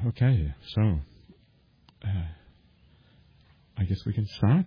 Okay, so I guess we can start.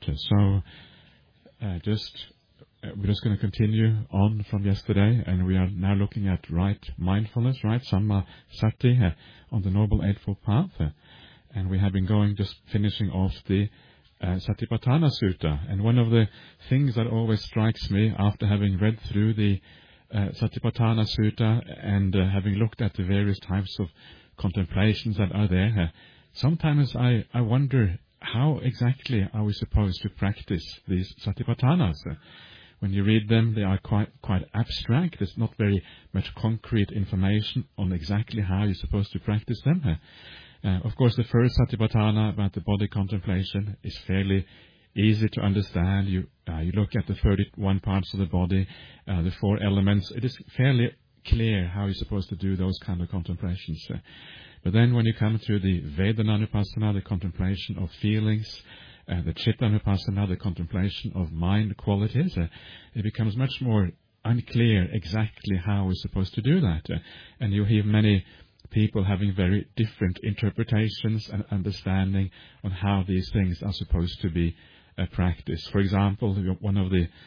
We're just going to continue on from yesterday, and we are now looking at right mindfulness, right Samma Sati, on the Noble Eightfold Path. And we have been just finishing off the Satipatthana Sutta. And one of the things that always strikes me after having read through the Satipatthana Sutta and having looked at the various types of contemplations that are there, sometimes I wonder how exactly are we supposed to practice these Satipatthanas. When you read them, they are quite abstract. There's not very much concrete information on exactly how you're supposed to practice them. Of course, the first Satipatthana about the body contemplation is fairly easy to understand. You look at the 31 parts of the body, the 4 elements. It is fairly clear how you're supposed to do those kind of contemplations. But then when you come to the Vedananupassana, the contemplation of feelings, the Chittanupassana, the contemplation of mind qualities, it becomes much more unclear exactly how we're supposed to do that. And you hear many people having very different interpretations and understanding on how these things are supposed to be practiced. For example, one of the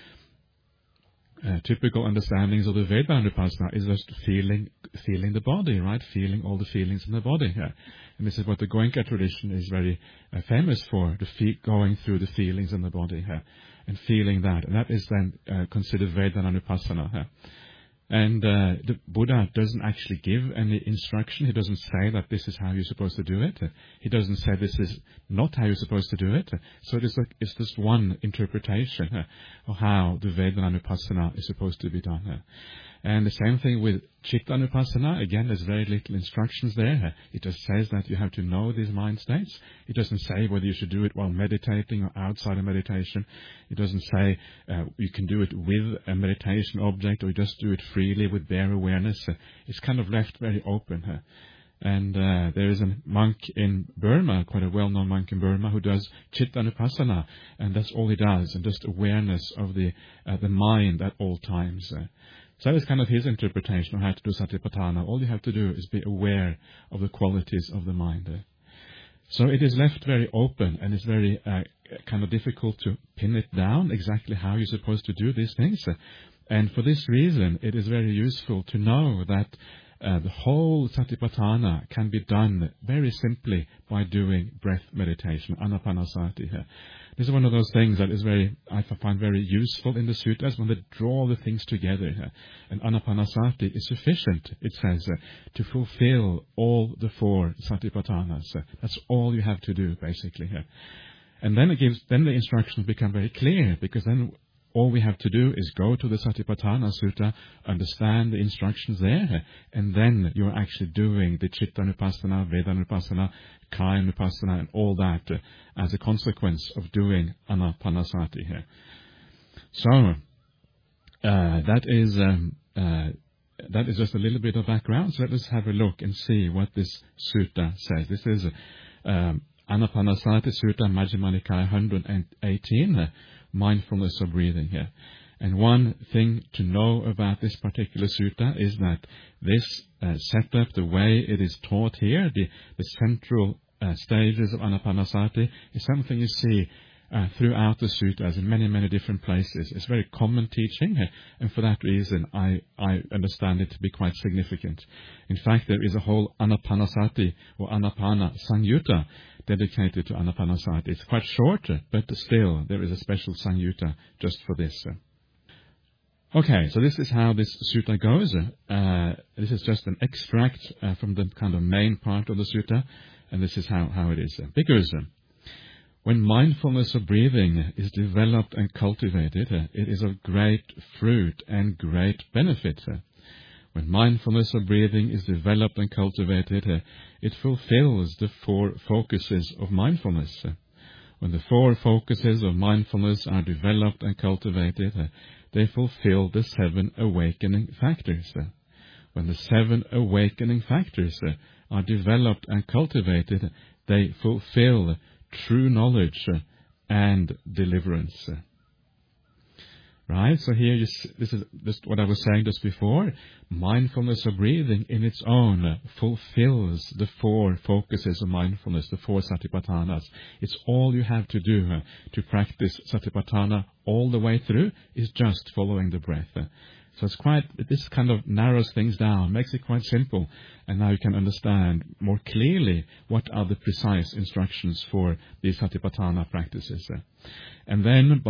typical understandings of the Vedananupassana is just feeling the body, right? Feeling all the feelings in the body. And this is what the Goenka tradition is very famous for, going through the feelings in the body and feeling that. And that is then considered Vedananupassana. And the Buddha doesn't actually give any instruction. He doesn't say that this is how you're supposed to do it. He doesn't say this is not how you're supposed to do it. So it's just one interpretation of how the Vedananupassana is supposed to be done. And the same thing with Chittanupassana. Again, there's very little instructions there. It just says that you have to know these mind states. It doesn't say whether you should do it while meditating or outside of meditation. It doesn't say you can do it with a meditation object or you just do it freely with bare awareness. It's kind of left very open. And there is a monk in Burma, quite a well-known monk in Burma, who does Chittanupassana, and that's all he does, and just awareness of the mind at all times. So that is kind of his interpretation of how to do Satipatthana. All you have to do is be aware of the qualities of the mind. So it is left very open, and it's very kind of difficult to pin it down exactly how you're supposed to do these things. And for this reason, it is very useful to know that the whole Satipatthana can be done very simply by doing breath meditation, Anapanasati. This is one of those things that is I find very useful in the sutras when they draw the things together. And Anapanasati is sufficient, it says, to fulfill all the 4 Satipatthanas. That's all you have to do, basically. And then the instructions become very clear, because then all we have to do is go to the Satipatthana Sutta, understand the instructions there, and then you're actually doing the Chittanupassana, Vedananupassana, Kayanupassana, and all that as a consequence of doing Anapanasati here. So that is just a little bit of background. So let us have a look and see what this sutta says. This is Anapanasati Sutta, Majjhima Nikaya 118. Mindfulness of breathing here. And one thing to know about this particular sutta is that this setup, the way it is taught here, the central stages of Anapanasati, is something you see throughout the suttas in many, many different places. It's very common teaching, and for that reason I understand it to be quite significant. In fact, there is a whole Anapanasati or Anapana Samyutta dedicated to Anapanasati. It's quite short, but still there is a special Samyutta just for this. Okay, so this is how this sutta goes. This is just an extract from the kind of main part of the sutta, and this is how it is. Because when mindfulness of breathing is developed and cultivated, it is of great fruit and great benefit. When mindfulness of breathing is developed and cultivated, it fulfills the 4 focuses of mindfulness. When the 4 focuses of mindfulness are developed and cultivated, they fulfill the 7 awakening factors. When the 7 awakening factors are developed and cultivated, they fulfill true knowledge and deliverance. Right? So here, this is just what I was saying just before. Mindfulness of breathing in its own fulfills the 4 focuses of mindfulness, the 4 satipatthanas. It's all you have to do to practice satipatthana all the way through is just following the breath. So this kind of narrows things down, makes it quite simple, and now you can understand more clearly what are the precise instructions for these satipatthana practices. And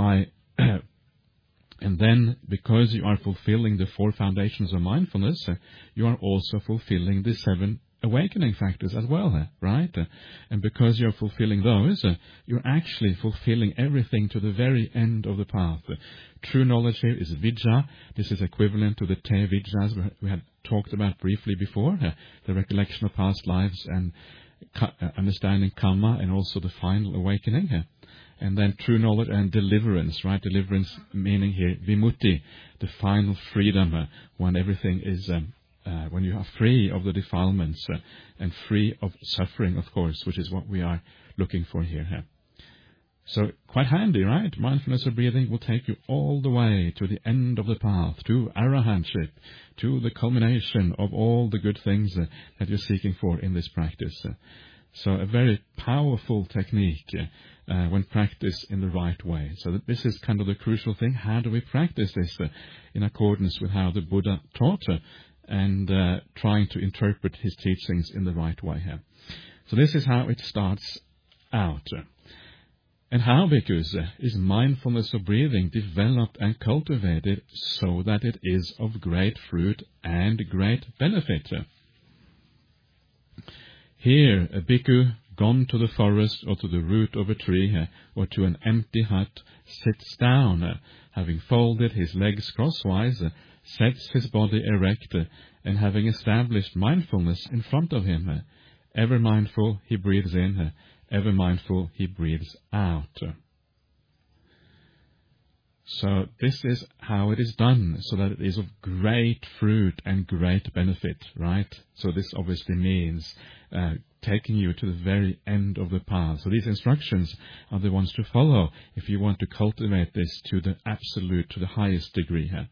then, because you are fulfilling the 4 foundations of mindfulness, you are also fulfilling the 7 awakening factors as well, right? And because you're fulfilling those, you're actually fulfilling everything to the very end of the path. True knowledge here is vijja. This is equivalent to the te vijjas we had talked about briefly before, the recollection of past lives and understanding karma, and also the final awakening. And then true knowledge and deliverance, right? Deliverance meaning here vimutti, the final freedom, when everything is, when you are free of the defilements and free of suffering, of course, which is what we are looking for here. So quite handy, right? Mindfulness of breathing will take you all the way to the end of the path, to arahantship, to the culmination of all the good things that you're seeking for in this practice. So a very powerful technique when practiced in the right way. So this is kind of the crucial thing. How do we practice this in accordance with how the Buddha taught and trying to interpret his teachings in the right way here? So this is how it starts out. And how, bhikkhus, is mindfulness of breathing developed and cultivated so that it is of great fruit and great benefit? Here, a bhikkhu gone to the forest or to the root of a tree or to an empty hut sits down, having folded his legs crosswise, sets his body erect, and having established mindfulness in front of him, ever mindful he breathes in, ever mindful he breathes out. So this is how it is done, so that it is of great fruit and great benefit, right? So this obviously means taking you to the very end of the path. So these instructions are the ones to follow if you want to cultivate this to the absolute, to the highest degree here.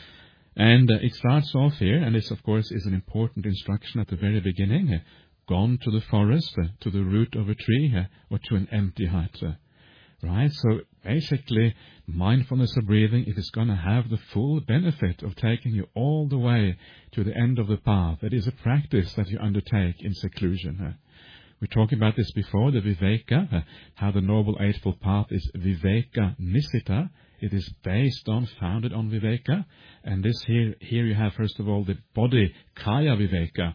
And it starts off here, and this of course is an important instruction at the very beginning, gone to the forest, to the root of a tree, or to an empty hut. Right? So basically, mindfulness of breathing, if it's going to have the full benefit of taking you all the way to the end of the path, it is a practice that you undertake in seclusion. We talked about this before, the viveka, how the Noble Eightfold Path is viveka nisita. It is based on, founded on viveka. And this here you have, first of all, the body, kaya viveka,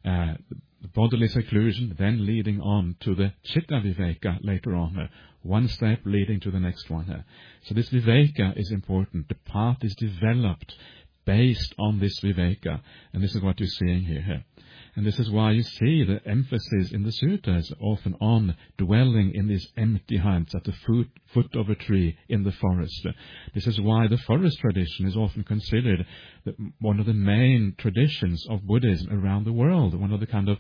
the bodily seclusion, then leading on to the chitta viveka later on, one step leading to the next one. So this viveka is important. The path is developed based on this viveka, and this is what you're seeing here. And this is why you see the emphasis in the suttas often on dwelling in these empty huts at the foot of a tree in the forest. This is why the forest tradition is often considered one of the main traditions of Buddhism around the world, one of the kind of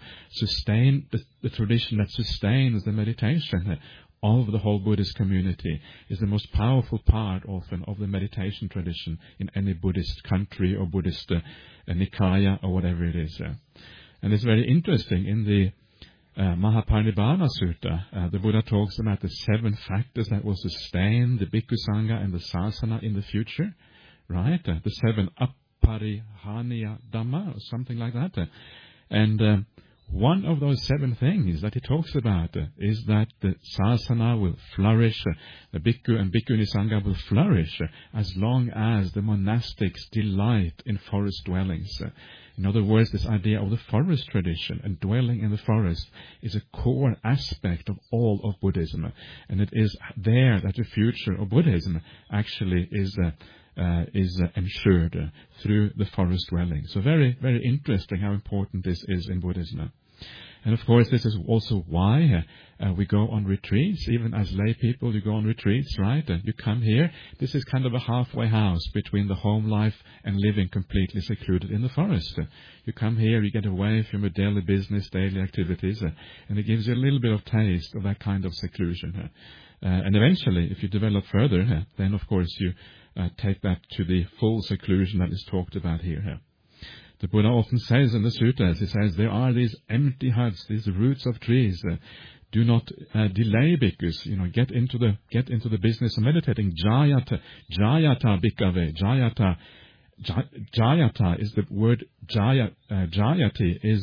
the tradition that sustains the meditation of the whole Buddhist community, is the most powerful part often of the meditation tradition in any Buddhist country or Buddhist Nikaya or whatever it is. And it's very interesting, in the Mahaparinibbana Sutta, the Buddha talks about the 7 factors that will sustain the Bhikkhu Sangha and the Sasana in the future, right? The 7 Aparihaniya Dhamma, or something like that. And one of those 7 things that he talks about is that the Sasana will flourish, the Bhikkhu and Bhikkhuni Sangha will flourish as long as the monastics delight in forest dwellings. In other words, this idea of the forest tradition and dwelling in the forest is a core aspect of all of Buddhism. And it is there that the future of Buddhism actually is ensured through the forest dwelling. So very, very interesting how important this is in Buddhism. And of course, this is also why we go on retreats. Even as lay people, you go on retreats, right? You come here. This is kind of a halfway house between the home life and living completely secluded in the forest. You come here, you get away from your daily business, daily activities, and it gives you a little bit of taste of that kind of seclusion. And eventually, if you develop further, then of course you take that to the full seclusion that is talked about here. The Buddha often says in the sutras, he says, there are these empty huts, these roots of trees. Do not delay, bhikkhus. Get into the business of meditating. Jayata bhikkhave. Jayata is the word jayati is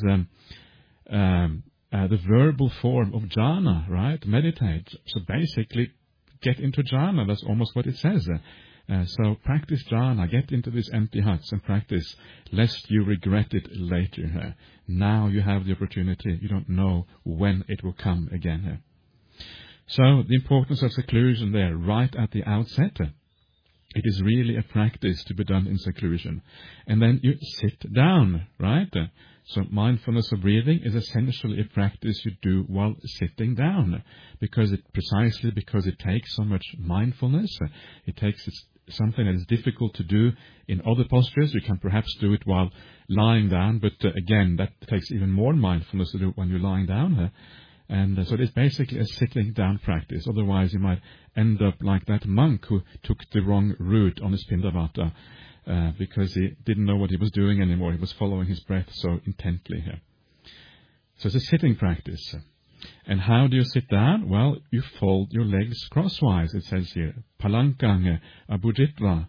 the verbal form of jhana, right? Meditate. So basically, get into jhana. That's almost what it says. So practice jhana. Get into these empty huts and practice, lest you regret it later. Now you have the opportunity. You don't know when it will come again. So the importance of seclusion there, right at the outset. It is really a practice to be done in seclusion. And then you sit down, right? So mindfulness of breathing is essentially a practice you do while sitting down, precisely because it takes so much mindfulness. It takes something that is difficult to do in other postures. You can perhaps do it while lying down, but again, that takes even more mindfulness to do it when you're lying down. And so it's basically a sitting down practice. Otherwise, you might end up like that monk who took the wrong route on his Pindavata because he didn't know what he was doing anymore. He was following his breath so intently here. So it's a sitting practice. And how do you sit down? Well, you fold your legs crosswise, it says here. Palankang abhujitva.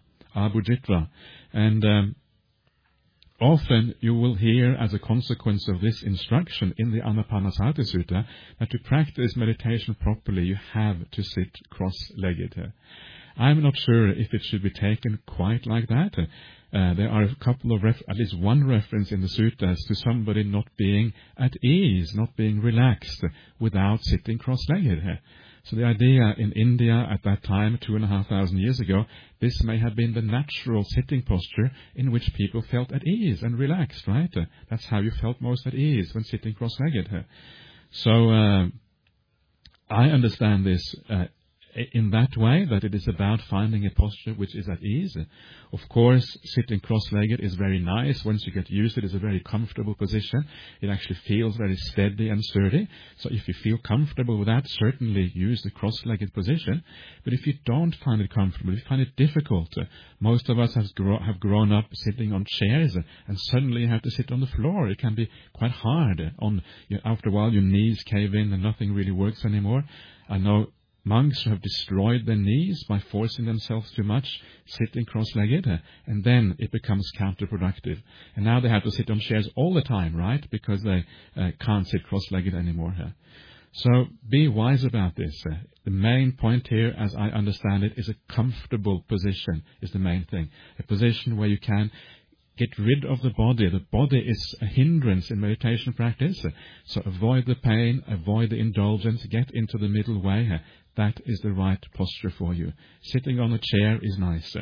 And often you will hear, as a consequence of this instruction in the Anapanasati Sutta, that to practice meditation properly, you have to sit cross-legged. I'm not sure if it should be taken quite like that. There are a couple of, at least one reference in the suttas to somebody not being at ease, not being relaxed without sitting cross-legged. So the idea in India at that time, 2,500 years ago, this may have been the natural sitting posture in which people felt at ease and relaxed, right? That's how you felt most at ease when sitting cross-legged. So I understand this in that way, that it is about finding a posture which is at ease. Of course, sitting cross-legged is very nice. Once you get used to it, it's a very comfortable position. It actually feels very steady and sturdy. So if you feel comfortable with that, certainly use the cross-legged position. But if you don't find it comfortable, if you find it difficult, most of us have grown up sitting on chairs, and suddenly you have to sit on the floor. It can be quite hard. After a while, your knees cave in and nothing really works anymore. I know monks who have destroyed their knees by forcing themselves too much, sitting cross-legged, and then it becomes counterproductive. And now they have to sit on chairs all the time, right? Because they can't sit cross-legged anymore. So be wise about this. The main point here, as I understand it, is a comfortable position is the main thing. A position where you can get rid of the body. The body is a hindrance in meditation practice. So avoid the pain, avoid the indulgence, get into the middle way. That is the right posture for you. Sitting on a chair is nice.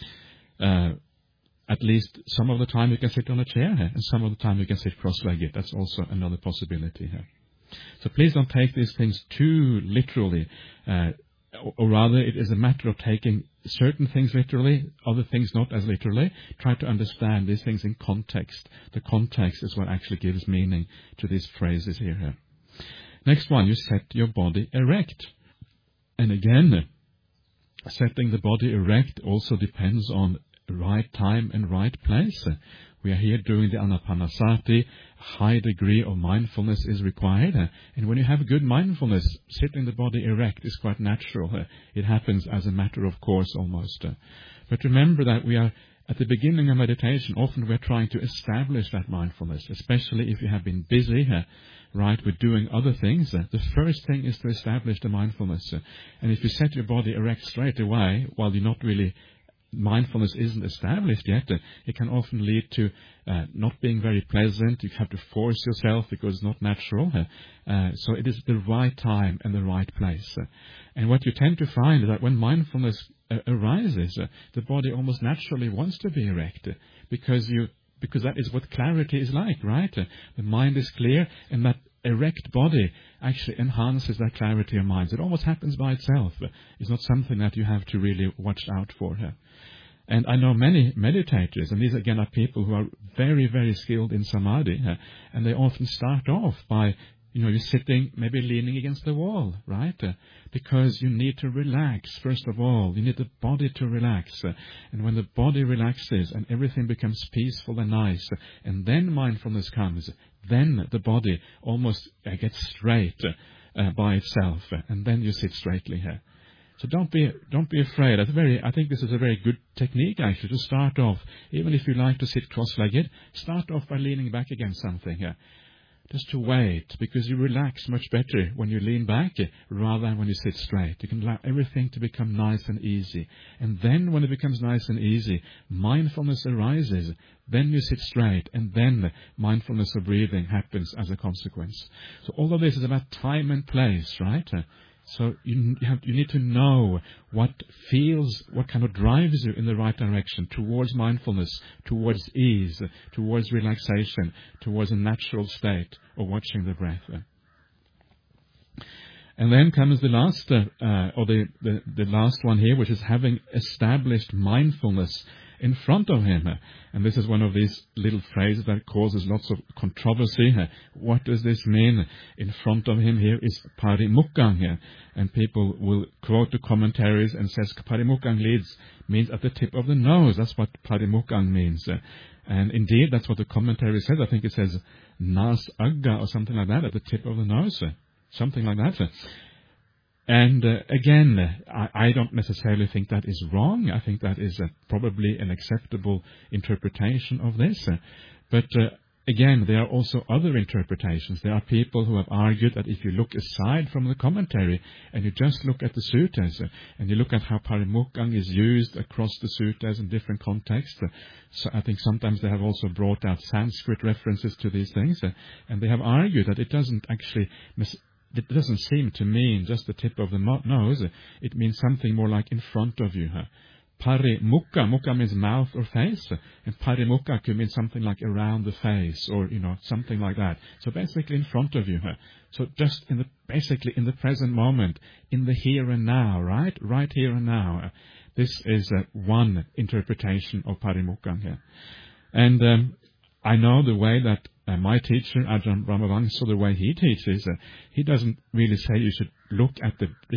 At least some of the time you can sit on a chair, and some of the time you can sit cross-legged. That's also another possibility here. So please don't take these things too literally. Or rather, it is a matter of taking certain things literally, other things not as literally. Try to understand these things in context. The context is what actually gives meaning to these phrases here. Next one, you set your body erect. And again, setting the body erect also depends on right time and right place. We are here doing the Anapanasati. A high degree of mindfulness is required. And when you have good mindfulness, sitting the body erect is quite natural. It happens as a matter of course almost. But remember that we are at the beginning of meditation. Often we're trying to establish that mindfulness, especially if you have been busy, right, with doing other things. The first thing is to establish the mindfulness. And if you set your body erect straight away, while you're not really mindfulness isn't established yet, it can often lead to not being very pleasant. You have to force yourself because it's not natural. So it is the right time and the right place. And what you tend to find is that when mindfulness arises, the body almost naturally wants to be erect because that is what clarity is like, right? The mind is clear, and that erect body actually enhances that clarity of mind. It almost happens by itself. It's not something that you have to really watch out for. And I know many meditators, and these again are people who are very, very skilled in samadhi, and they often start off by you're sitting, maybe leaning against the wall, right? Because you need to relax, first of all. You need the body to relax. And when the body relaxes and everything becomes peaceful and nice, and then mindfulness comes, then the body almost gets straight by itself, and then you sit straightly here. So don't be afraid. I think this is a very good technique, actually, to start off. Even if you like to sit cross-legged, start off by leaning back against something here. Just to wait, because you relax much better when you lean back rather than when you sit straight. You can allow everything to become nice and easy. And then when it becomes nice and easy, mindfulness arises. Then you sit straight, and then mindfulness of breathing happens as a consequence. So all of this is about time and place, right? So you need to know what kind of drives you in the right direction, towards mindfulness, towards ease, towards relaxation, towards a natural state of watching the breath. And then comes the last, the last one here, which is having established mindfulness in front of him. And this is one of these little phrases that causes lots of controversy. What does this mean? In front of him here is parimukkhang. And people will quote the commentaries and says parimukkhang means at the tip of the nose. That's what parimukkhang means. And indeed, that's what the commentary says. I think it says nas agga or something like that, at the tip of the nose. Something like that. And again, I don't necessarily think that is wrong. I think that is probably an acceptable interpretation of this. But again, there are also other interpretations. There are people who have argued that if you look aside from the commentary and you just look at the suttas and you look at how parimukkhang is used across the suttas in different contexts, so I think sometimes they have also brought out Sanskrit references to these things, and they have argued that it doesn't actually it doesn't seem to mean just the tip of the nose. It means something more like in front of you. Parimukha, mukha means mouth or face, and parimukha could mean something like around the face, or something like that. So basically in front of you. So just basically in the present moment, in the here and now, right? Right here and now. This is one interpretation of parimukha here. And I know the way that my teacher, Ajahn Brahmavamsa, the way he teaches, he doesn't really say you should look at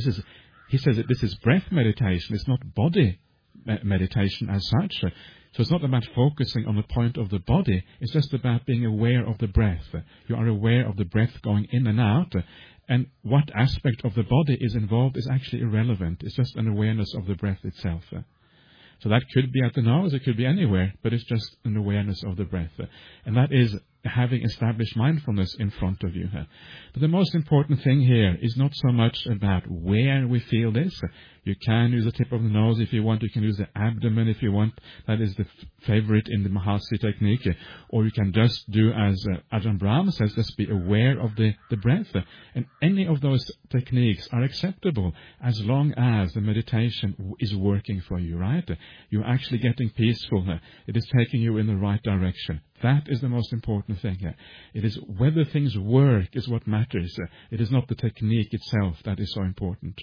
he says that this is breath meditation, it's not body meditation as such. So it's not about focusing on the point of the body, it's just about being aware of the breath. You are aware of the breath going in and out, and what aspect of the body is involved is actually irrelevant. It's just an awareness of the breath itself. So that could be at the nose, it could be anywhere, but it's just an awareness of the breath. And that is having established mindfulness in front of you. But the most important thing here is not so much about where we feel this. You can use the tip of the nose if you want. You can use the abdomen if you want. That is the favorite in the Mahasi technique. Or you can just do as Ajahn Brahm says, just be aware of the breath. And any of those techniques are acceptable as long as the meditation is working for you, right? You're actually getting peaceful. It is taking you in the right direction. That is the most important thing here. It is whether things work is what matters. It is not the technique itself that is so important.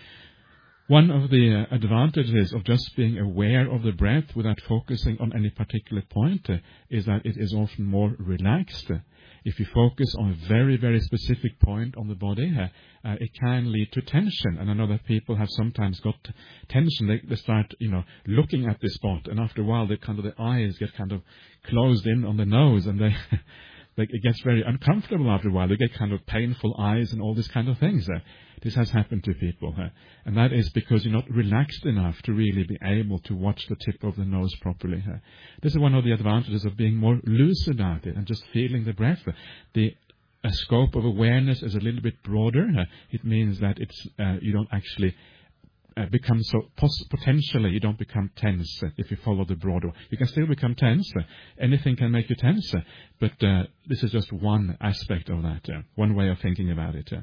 One of the advantages of just being aware of the breath without focusing on any particular point is that it is often more relaxed. If you focus on a very, very specific point on the body, it can lead to tension. And I know that people have sometimes got tension. They start, looking at this spot, and after a while, the eyes get kind of closed in on the nose, and it gets very uncomfortable after a while. They get kind of painful eyes and all these kind of things. This has happened to people. And that is because you're not relaxed enough to really be able to watch the tip of the nose properly. This is one of the advantages of being more loose about it and just feeling the breath. The scope of awareness is a little bit broader. It means that you don't actually become potentially you don't become tense if you follow the broader. You can still become tense. Anything can make you tense, but this is just one aspect of that, one way of thinking about it.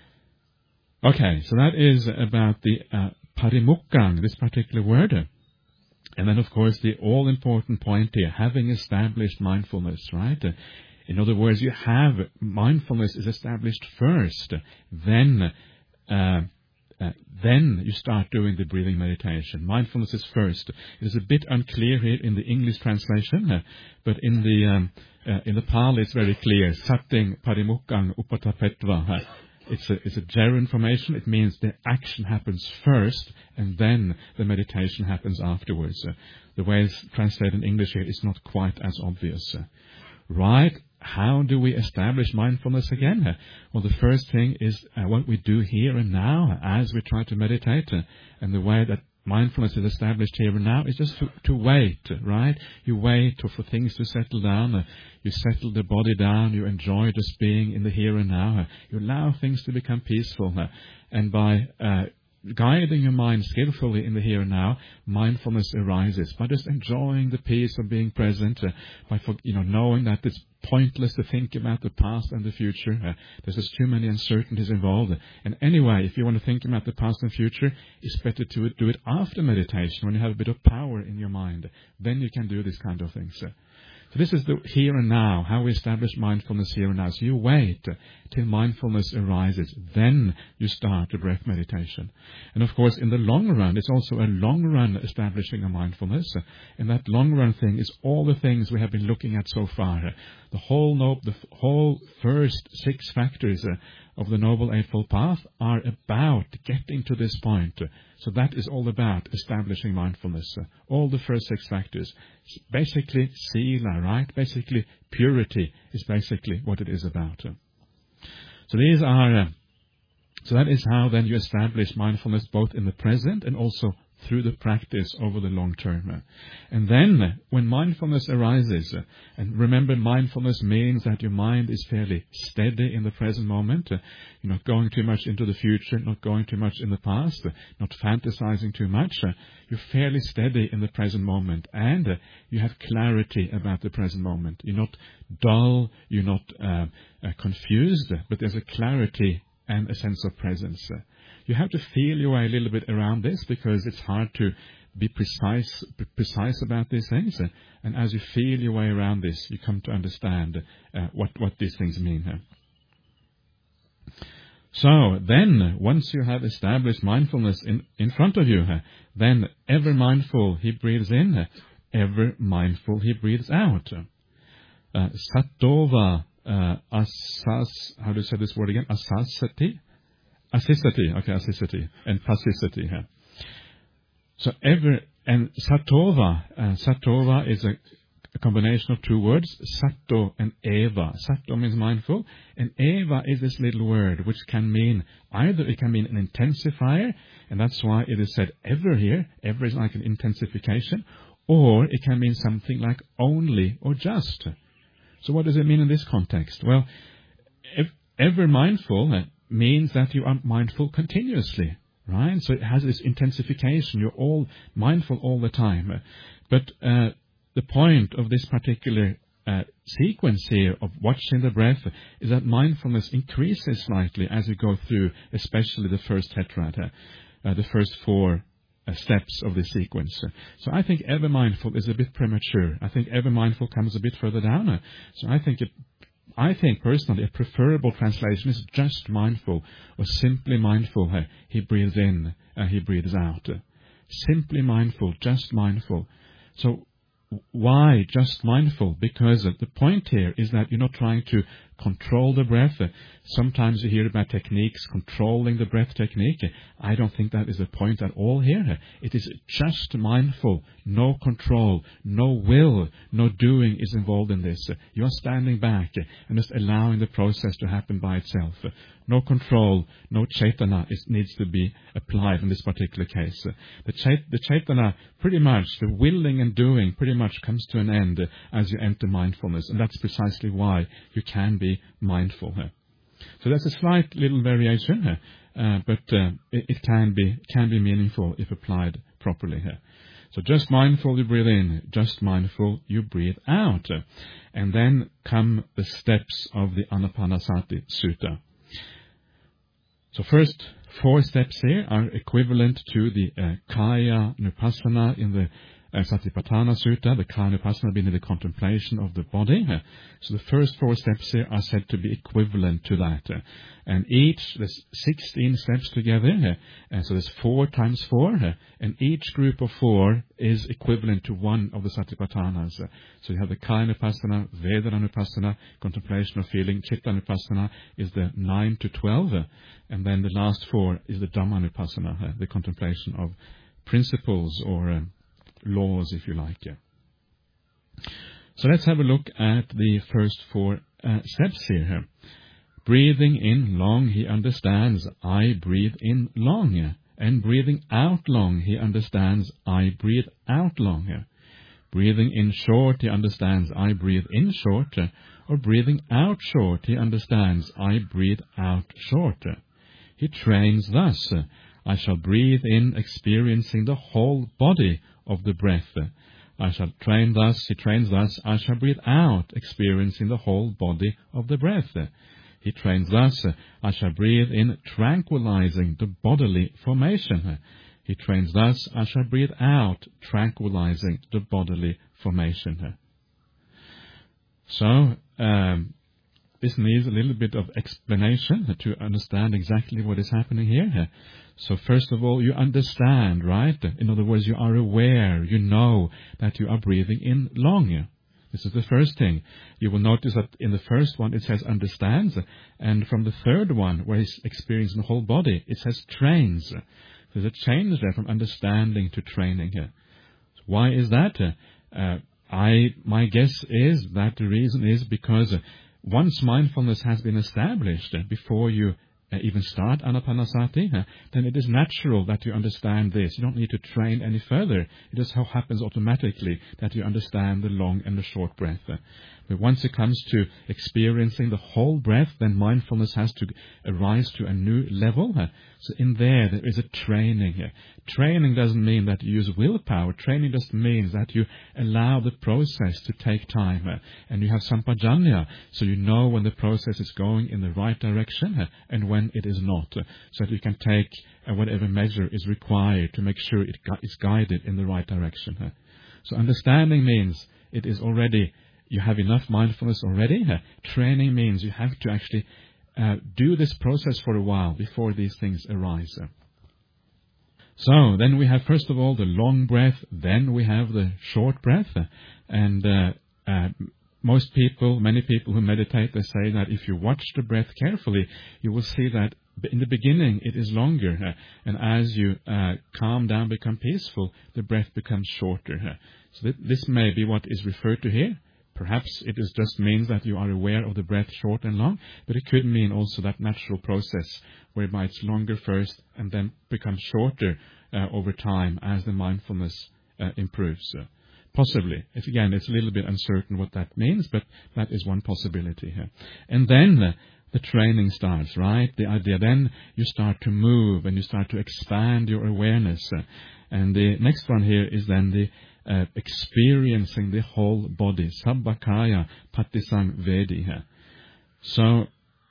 Okay, so that is about the parimukkhang, this particular word. And then, of course, the all-important point here, having established mindfulness, right? In other words, mindfulness is established first, then then you start doing the breathing meditation. Mindfulness is first. It is a bit unclear here in the English translation, but in the Pali it's very clear. Satting parimukkhang upatapetva. It's a gerund formation. It means the action happens first, and then the meditation happens afterwards. The way it's translated in English here is not quite as obvious. Right? How do we establish mindfulness again? Well, the first thing is what we do here and now as we try to meditate. And the way that mindfulness is established here and now is just to wait, right? You wait for things to settle down. You settle the body down. You enjoy just being in the here and now. You allow things to become peaceful. And by guiding your mind skillfully in the here and now, mindfulness arises by just enjoying the peace of being present, by knowing that it's pointless to think about the past and the future. There's just too many uncertainties involved. And anyway, if you want to think about the past and future, it's better to do it after meditation, when you have a bit of power in your mind. Then you can do these kind of things. So this is the here and now, how we establish mindfulness here and now. So you wait till mindfulness arises. Then you start the breath meditation. And of course, in the long run, it's also a long run establishing a mindfulness. And that long run thing is all the things we have been looking at so far. The whole first 6 factors of the Noble Eightfold Path are about getting to this point. So that is all about establishing mindfulness. All the first 6 factors. Basically, sila, right? Basically, purity is basically what it is about. So these are, so that is how then you establish mindfulness both in the present and also through the practice over the long term. And then, when mindfulness arises, and remember, mindfulness means that your mind is fairly steady in the present moment. You're not going too much into the future, not going too much in the past, not fantasizing too much. You're fairly steady in the present moment, and you have clarity about the present moment. You're not dull, you're not confused, but there's a clarity and a sense of presence. You have to feel your way a little bit around this, because it's hard to be precise about these things. And as you feel your way around this, you come to understand what these things mean. So then, once you have established mindfulness in front of you, then ever mindful he breathes in, ever mindful he breathes out. Sattva how do you say this word again? Asasati? Asisati and passivity. So and sattva is a combination of 2 words, satto and eva. Satto means mindful, and eva is this little word which can mean either it can mean an intensifier, and that's why it is said ever here. Ever is like an intensification, or it can mean something like only or just. So what does it mean in this context? Well, ever mindful means that you are mindful continuously, right? So it has this intensification. You're all mindful all the time. But the point of this particular sequence here of watching the breath is that mindfulness increases slightly as you go through, especially the first tetrad, the first 4 steps of the sequence. So I think ever mindful is a bit premature. I think ever mindful comes a bit further down. So I think personally a preferable translation is just mindful, or simply mindful. He breathes in, he breathes out. Simply mindful, just mindful. So why just mindful? Because the point here is that you're not trying to control the breath. Sometimes you hear about techniques, controlling the breath technique. I don't think that is the point at all here. It is just mindful, no control, no will, no doing is involved in this. You are standing back and just allowing the process to happen by itself. No control, no chaitana needs to be applied in this particular case. The chaitana, pretty much, the willing and doing pretty much comes to an end as you enter mindfulness, and that's precisely why you can be mindful. So that's a slight little variation, but it can be meaningful if applied properly here. So just mindful you breathe in, just mindful you breathe out. And then come the steps of the Anapanasati Sutta. So first 4 steps here are equivalent to the Kaya Nupassana in the Satipatthana Sutta, the Kaya-Nupassana being the contemplation of the body. So the first 4 steps here are said to be equivalent to that. And there's 16 steps together, and so there's 4 times 4, and each group of 4 is equivalent to one of the Satipatthanas. So you have the Kaya-Nupassana, Vedana-Nupassana, contemplation of feeling, Chitta-Nupassana is the 9 to 12, and then the last 4 is the Dhamma-Nupassana, the contemplation of principles or laws, if you like. So let's have a look at the first 4 steps here. Breathing in long, he understands, I breathe in long. And breathing out long, he understands, I breathe out long. Breathing in short, he understands, I breathe in short. Or breathing out short, he understands, I breathe out short. He trains thus, I shall breathe in, experiencing the whole body of the breath. He trains thus, I shall breathe out, experiencing the whole body of the breath. He trains thus, I shall breathe in, tranquilizing the bodily formation. He trains thus, I shall breathe out, tranquilizing the bodily formation. So, this needs a little bit of explanation to understand exactly what is happening here. So first of all, you understand, right? In other words, you are aware, you know that you are breathing in long. This is the first thing. You will notice that in the first one it says understands, and from the third one, where he's experiencing the whole body, it says trains. There's a change there from understanding to training here. So why is that? My guess is that the reason is because once mindfulness has been established before you even start Anapanasati, then it is natural that you understand this. You don't need to train any further. It just happens automatically that you understand the long and the short breath. But once it comes to experiencing the whole breath, then mindfulness has to arise to a new level. So in there is a training. Training doesn't mean that you use willpower. Training just means that you allow the process to take time. And you have sampajanya, so you know when the process is going in the right direction and when it is not. So that you can take whatever measure is required to make sure it is guided in the right direction. So understanding means it is already, you have enough mindfulness already. Training means you have to actually do this process for a while before these things arise. So then we have first of all the long breath, then we have the short breath, and many people who meditate, they say that if you watch the breath carefully, you will see that in the beginning it is longer, and as you calm down, become peaceful, the breath becomes shorter. So this may be what is referred to here. Perhaps it just means that you are aware of the breath short and long, but it could mean also that natural process whereby it's longer first and then becomes shorter over time as the mindfulness improves. Possibly. It's a little bit uncertain what that means, but that is one possibility here. And then the training starts, right? The idea then you start to move and you start to expand your awareness. And the next one here is then the experiencing the whole body, Sabbakaya Patisang Vedi. So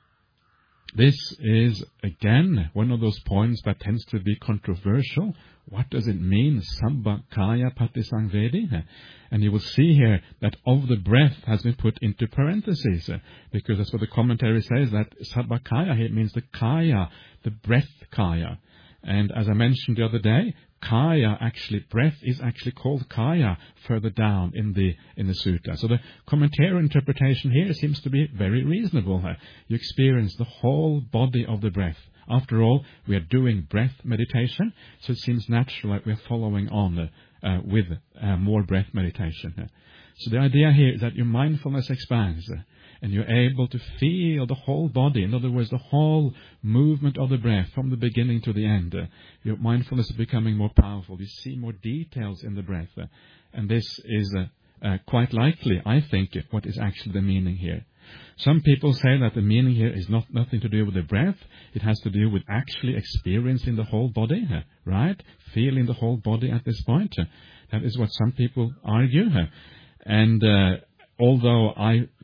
this is again one of those points that tends to be controversial. What does it mean, Sabbakaya Patisang Vedi? And you will see here that of the breath has been put into parentheses, because that's what the commentary says, that Sabbakaya here means the Kaya, the breath Kaya. And as I mentioned the other day, Kaya, breath is actually called Kaya further down in the sutta. So the commentary interpretation here seems to be very reasonable. You experience the whole body of the breath. After all, we are doing breath meditation, so it seems natural that we are following on with more breath meditation. So the idea here is that your mindfulness expands, and you're able to feel the whole body. In other words, the whole movement of the breath from the beginning to the end. Your mindfulness is becoming more powerful. You see more details in the breath. And this is quite likely, I think, what is actually the meaning here. Some people say that the meaning here is nothing to do with the breath. It has to do with actually experiencing the whole body, right? Feeling the whole body at this point. That is what some people argue. And although I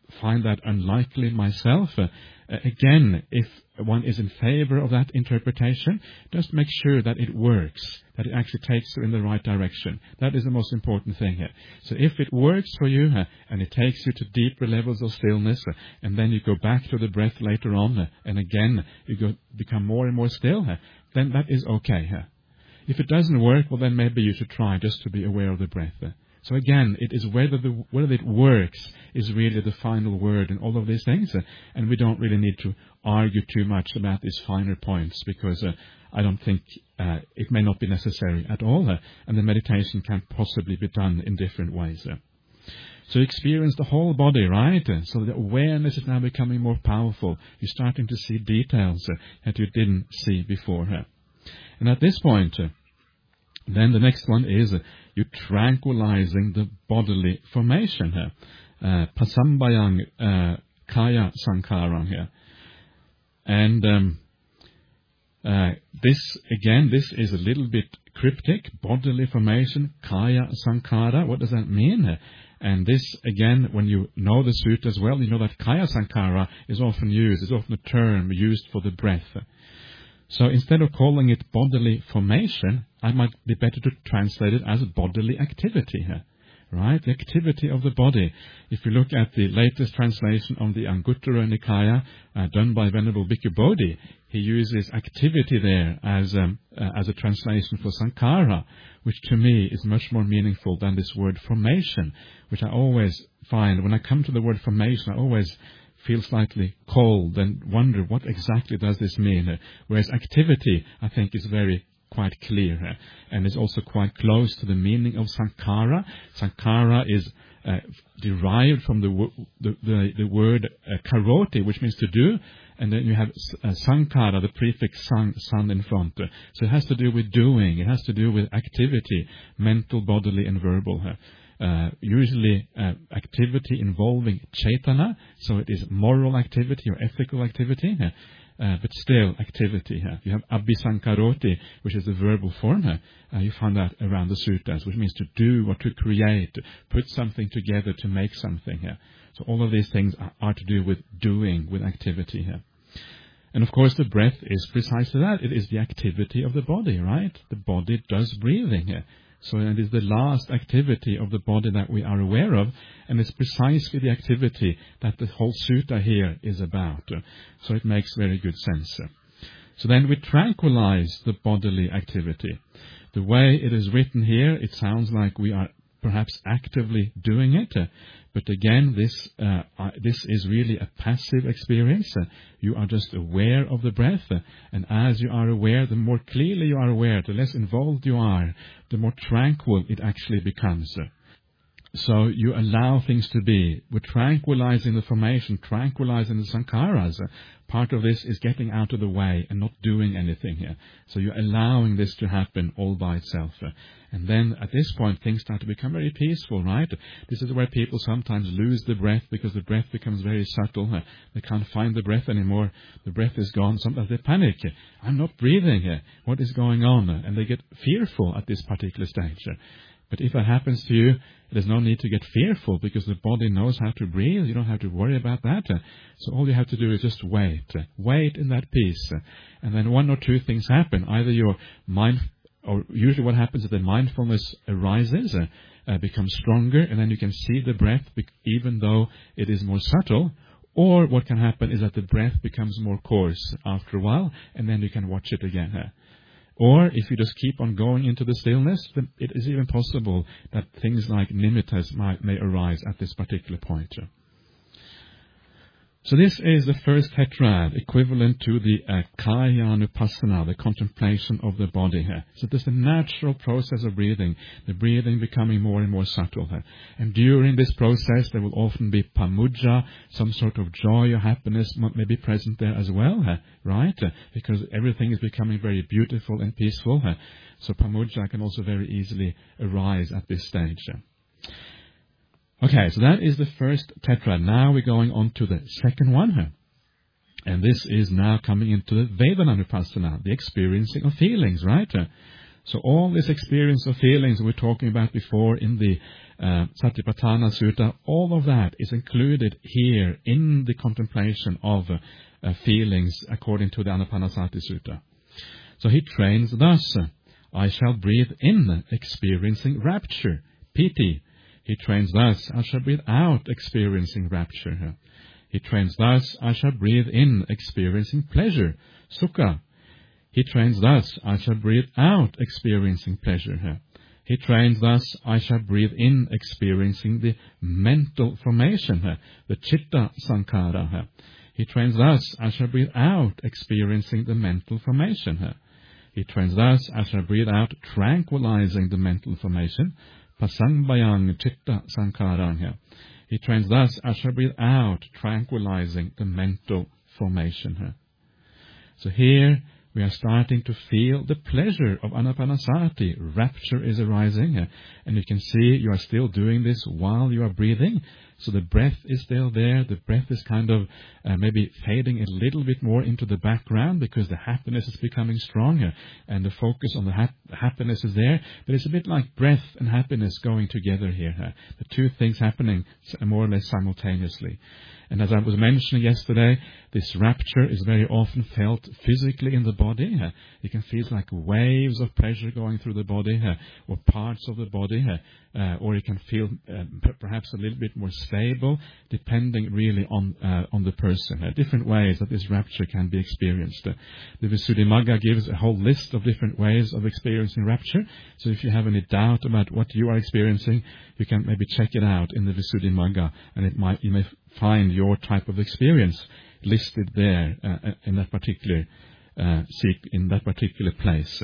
find that unlikely myself. Again, if one is in favor of that interpretation, just make sure that it works, that it actually takes you in the right direction. That is the most important thing here. So if it works for you, and it takes you to deeper levels of stillness, and then you go back to the breath later on, and again you become more and more still, then that is okay. If it doesn't work, well then maybe you should try just to be aware of the breath. So again, it is whether it works is really the final word in all of these things, and we don't really need to argue too much about these finer points, because I don't think it may not be necessary at all, and the meditation can possibly be done in different ways. So you experience the whole body, right? So the awareness is now becoming more powerful. You're starting to see details that you didn't see before. And at this point, then the next one is you tranquilizing the bodily formation here. Pasambayang kaya sankarang here. And this is a little bit cryptic. Bodily formation, kaya sankara. What does that mean? And this, again, when you know the sutta as well, you know that kaya sankara is often a term used for the breath. So instead of calling it bodily formation, I might be better to translate it as bodily activity here, right? The activity of the body. If you look at the latest translation of the Anguttara Nikaya, done by Venerable Bhikkhu Bodhi, he uses activity there as a translation for sankhara, which to me is much more meaningful than this word formation, which I always find, when I come to the word formation, I always feel slightly cold and wonder what exactly does this mean. Whereas activity, I think, is quite clear, and is also quite close to the meaning of sankhara. Sankhara is derived from the word karoti, which means to do, and then you have sankhara, the prefix san in front. So it has to do with doing, it has to do with activity, mental, bodily, and verbal. Usually activity involving chaitana, so it is moral activity or ethical activity, but still activity. You have abhisankaroti, which is the verbal form. You find that around the suttas, which means to do or to create, put something together to make something. So all of these things are to do with doing, with activity here. And of course the breath is precisely that. It is the activity of the body, right? The body does breathing here. So it is the last activity of the body that we are aware of, and it's precisely the activity that the whole sutta here is about. So it makes very good sense. So then we tranquilize the bodily activity. The way it is written here, it sounds like we are perhaps actively doing it, but again, this is really a passive experience. You are just aware of the breath, and as you are aware, the more clearly you are aware, the less involved you are, the more tranquil it actually becomes. So you allow things to be. We're tranquilizing the formation, tranquilizing the sankharas. Part of this is getting out of the way and not doing anything here. So you're allowing this to happen all by itself. And then at this point, things start to become very peaceful, right? This is where people sometimes lose the breath because the breath becomes very subtle. They can't find the breath anymore. The breath is gone. Sometimes they panic. I'm not breathing here. What is going on? And they get fearful at this particular stage. But if that happens to you, there's no need to get fearful because the body knows how to breathe. You don't have to worry about that. So all you have to do is just wait. Wait in that peace. And then one or two things happen. Either your mind, or usually what happens is the mindfulness arises, becomes stronger, and then you can see the breath even though it is more subtle. Or what can happen is that the breath becomes more coarse after a while, and then you can watch it again. Or if you just keep on going into the stillness, then it is even possible that things like nimittas may arise at this particular point. So this is the first tetrad, equivalent to the Kayanupassana, the contemplation of the body here. So this is the natural process of breathing, the breathing becoming more and more subtle. And during this process, there will often be pamudja, some sort of joy or happiness may be present there as well, right? Because everything is becoming very beautiful and peaceful. So pamudja can also very easily arise at this stage. Okay, so that is the first tetrad. Now we're going on to the second one. And this is now coming into the Vedanupassana, the experiencing of feelings, right? So all this experience of feelings we were talking about before in the Satipatthana Sutta, all of that is included here in the contemplation of feelings according to the Anapanasati Sutta. So he trains thus: I shall breathe in, experiencing rapture, piti. He trains thus: I shall breathe out, experiencing rapture. He trains thus: I shall breathe in, experiencing pleasure, sukha. He trains thus: I shall breathe out, experiencing pleasure. He trains thus: I shall breathe in, experiencing the mental formation, the chitta sankhara. He trains thus: I shall breathe out, experiencing the mental formation. He trains thus: I shall breathe out, tranquilizing the mental formation, pasangbayang chitta sankhara. He trains thus: I shall breathe out, tranquilizing the mental formation. So here we are starting to feel the pleasure of Anapanasati. Rapture is arising, and you can see you are still doing this while you are breathing. So the breath is still there. The breath is kind of maybe fading a little bit more into the background because the happiness is becoming stronger, and the focus on the happiness is there. But it's a bit like breath and happiness going together here. The two things happening more or less simultaneously. And as I was mentioning yesterday, this rapture is very often felt physically in the body. You can feel like waves of pleasure going through the body, or parts of the body, or you can feel perhaps a little bit more stable, depending really on the person. Different ways that this rapture can be experienced. The Visuddhimagga gives a whole list of different ways of experiencing rapture. So if you have any doubt about what you are experiencing, you can maybe check it out in the Visuddhimagga, and you may find your type of experience listed there in that particular place.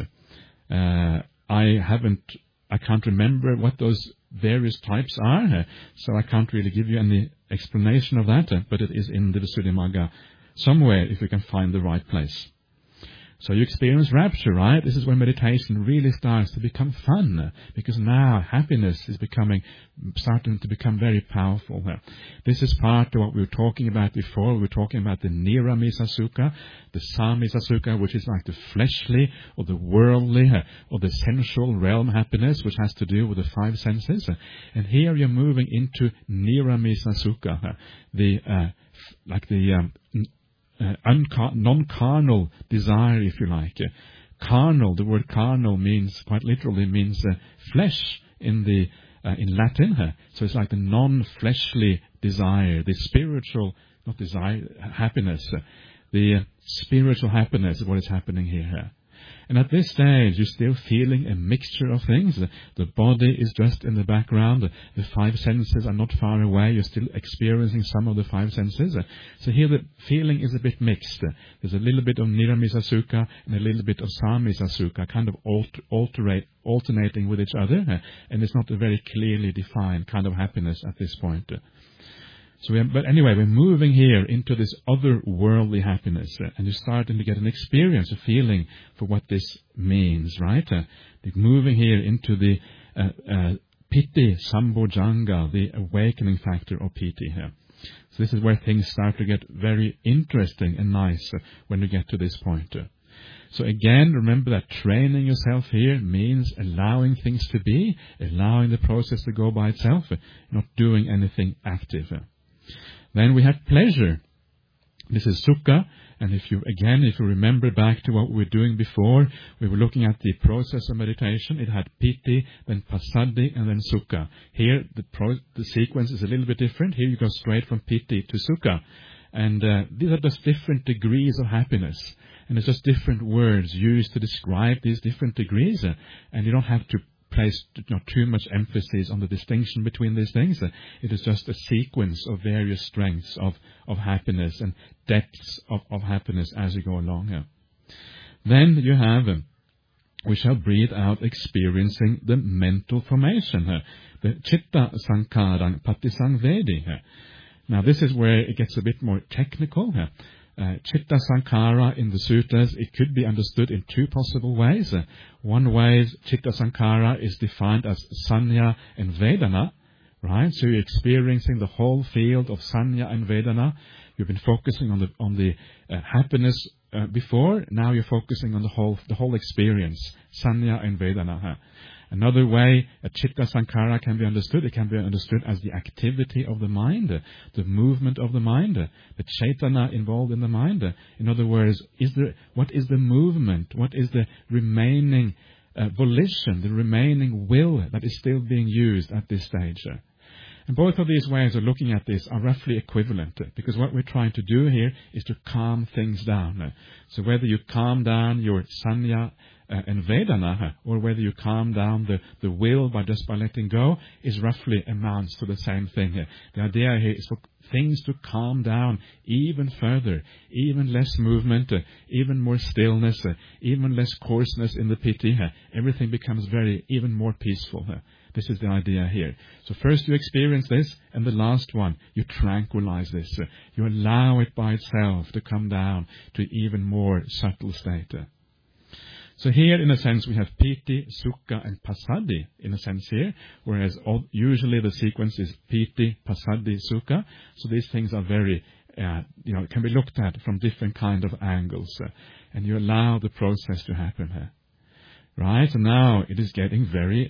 I can't remember what those various types are, so I can't really give you any explanation of that, but it is in the Visuddhimagga somewhere if you can find the right place. So you experience rapture, right? This is when meditation really starts to become fun, because now happiness is starting to become very powerful. This is part of what we were talking about before. We were talking about the Niramisa Sukha, the Samisa Sukha, which is like the fleshly or the worldly or the sensual realm happiness, which has to do with the five senses. And here you're moving into Niramisa Sukha, non-carnal desire, if you like. Carnal, the word carnal quite literally means flesh in Latin. So it's like the non-fleshly desire, the spiritual, not desire, happiness. The spiritual happiness is what is happening here. And at this stage, you're still feeling a mixture of things. The body is just in the background. The five senses are not far away. You're still experiencing some of the five senses. So here the feeling is a bit mixed. There's a little bit of Niramisa Sukha and a little bit of Samisa Sukha, kind of alternating with each other. And it's not a very clearly defined kind of happiness at this point. But anyway, we're moving here into this other-worldly happiness, and you're starting to get an experience, a feeling for what this means, right? Moving here into the piti sambojjhanga, the awakening factor of piti here. So this is where things start to get very interesting and nice when we get to this point. So again, remember that training yourself here means allowing things to be, allowing the process to go by itself, not doing anything active. Then we have pleasure. This is sukha, and if you remember back to what we were doing before, we were looking at the process of meditation. It had piti, then passaddhi, and then sukha. Here, the sequence is a little bit different. Here you go straight from piti to sukha. And these are just different degrees of happiness. And it's just different words used to describe these different degrees. And you don't have to place too much emphasis on the distinction between these things. It is just a sequence of various strengths of happiness and depths of happiness as you go along. Then you have, we shall breathe out experiencing the mental formation, the chitta sankara patisangvedi. Now this is where it gets a bit more technical. Chitta Sankhara in the suttas, it could be understood in two possible ways. One way, Chitta Sankhara is defined as Sanya and Vedana, right? So you're experiencing the whole field of Sanya and Vedana. You've been focusing on the happiness before, now you're focusing on the whole experience, sanya and vedana. Another way a chitta sankhara can be understood, it can be understood as the activity of the mind, the movement of the mind, the chaitana involved in the mind. In other words, what is the movement? What is the remaining volition, the remaining will that is still being used at this stage? And both of these ways of looking at this are roughly equivalent, because what we're trying to do here is to calm things down. So whether you calm down your sanya and vedana, or whether you calm down the will by letting go, is roughly amounts to the same thing. The idea here is for things to calm down even further, even less movement, even more stillness, even less coarseness in the piti. Everything becomes even more peaceful. This is the idea here. So first you experience this, and the last one, you tranquilize this. You allow it by itself to come down to even more subtle state. So here, in a sense, we have piti, sukha, and passaddhi, in a sense here, whereas usually the sequence is piti, passaddhi, sukha. So these things are very, can be looked at from different kind of angles, and you allow the process to happen. Right? And now it is getting very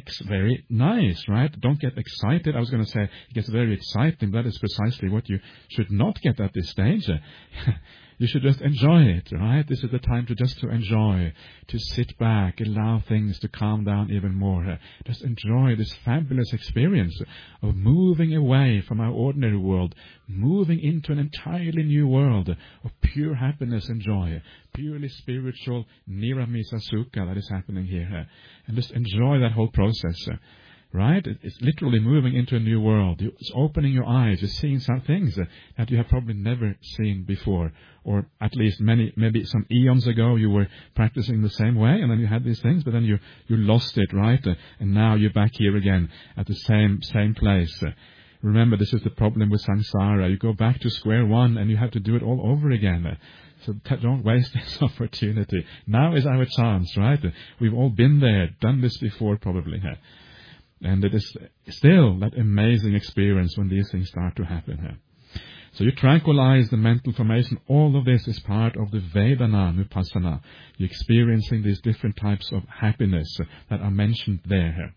nice, right? Don't get excited. I was going to say it gets very exciting. That is precisely what you should not get at this stage. You should just enjoy it, right? This is the time to enjoy, to sit back, allow things to calm down even more. Just enjoy this fabulous experience of moving away from our ordinary world, moving into an entirely new world of pure happiness and joy, purely spiritual niramisa sukha that is happening here. And just enjoy that whole process. Right? It's literally moving into a new world. It's opening your eyes. You're seeing some things that you have probably never seen before. Or at least maybe some eons ago you were practicing the same way, and then you had these things, but then you lost it, right? And now you're back here again at the same place. Remember, this is the problem with samsara. You go back to square one and you have to do it all over again. So don't waste this opportunity. Now is our chance, right? We've all been there, done this before probably. And it is still that amazing experience when these things start to happen. So you tranquilize the mental formation. All of this is part of the Vedana Nupassana. You're experiencing these different types of happiness that are mentioned there.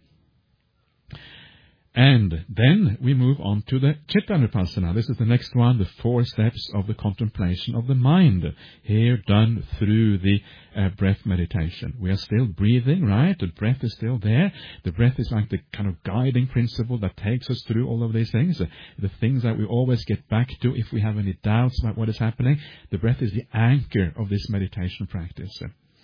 And then we move on to the Chitta Nupassana. This is the next one, the 4 steps of the contemplation of the mind, here done through the breath meditation. We are still breathing, right? The breath is still there. The breath is like the kind of guiding principle that takes us through all of these things, the things that we always get back to if we have any doubts about what is happening. The breath is the anchor of this meditation practice.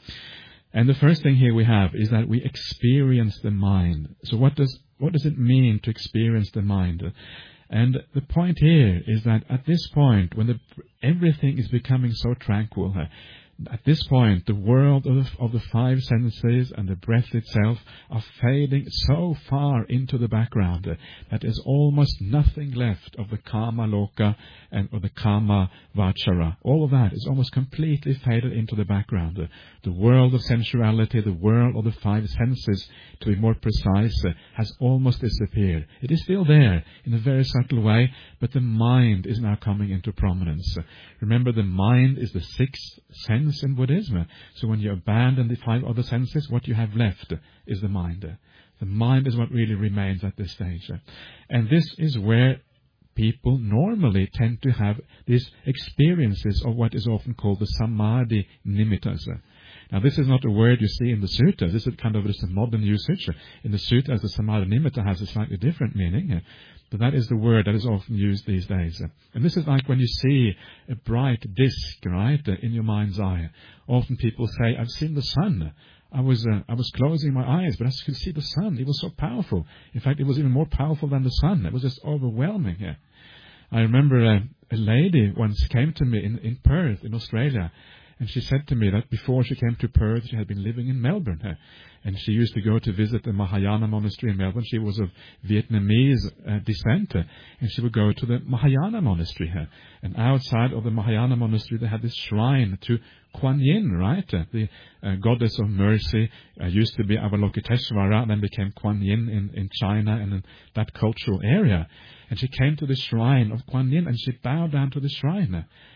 And the first thing here we have is that we experience the mind. So what does it mean to experience the mind? And the point here is that at this point, when everything is becoming so tranquil, at this point, the world of the 5 senses and the breath itself are fading so far into the background that there's almost nothing left of the kama loka or the kama vachara. All of that is almost completely faded into the background. The world of sensuality, the world of the 5 senses, to be more precise, has almost disappeared. It is still there in a very subtle way, but the mind is now coming into prominence. Remember, the mind is the 6th sense in Buddhism. So when you abandon the 5 other senses, what you have left is the mind. The mind is what really remains at this stage. And this is where people normally tend to have these experiences of what is often called the samadhi nimittas. Now, this is not a word you see in the suttas. This is kind of a modern usage. In the suttas, the samadhi nimitta has a slightly different meaning. But that is the word that is often used these days. And this is like when you see a bright disk, right, in your mind's eye. Often people say, I've seen the sun. I was closing my eyes, but I could see the sun. It was so powerful. In fact, it was even more powerful than the sun. It was just overwhelming. I remember a lady once came to me in Perth, in Australia, and she said to me that before she came to Perth, she had been living in Melbourne. And she used to go to visit the Mahayana monastery in Melbourne. She was of Vietnamese descent. And she would go to the Mahayana monastery. And outside of the Mahayana monastery, they had this shrine to Kuan Yin, right? The goddess of mercy used to be Avalokiteshvara, then became Kuan Yin in China and in that cultural area. And she came to the shrine of Kuan Yin and she bowed down to the shrine.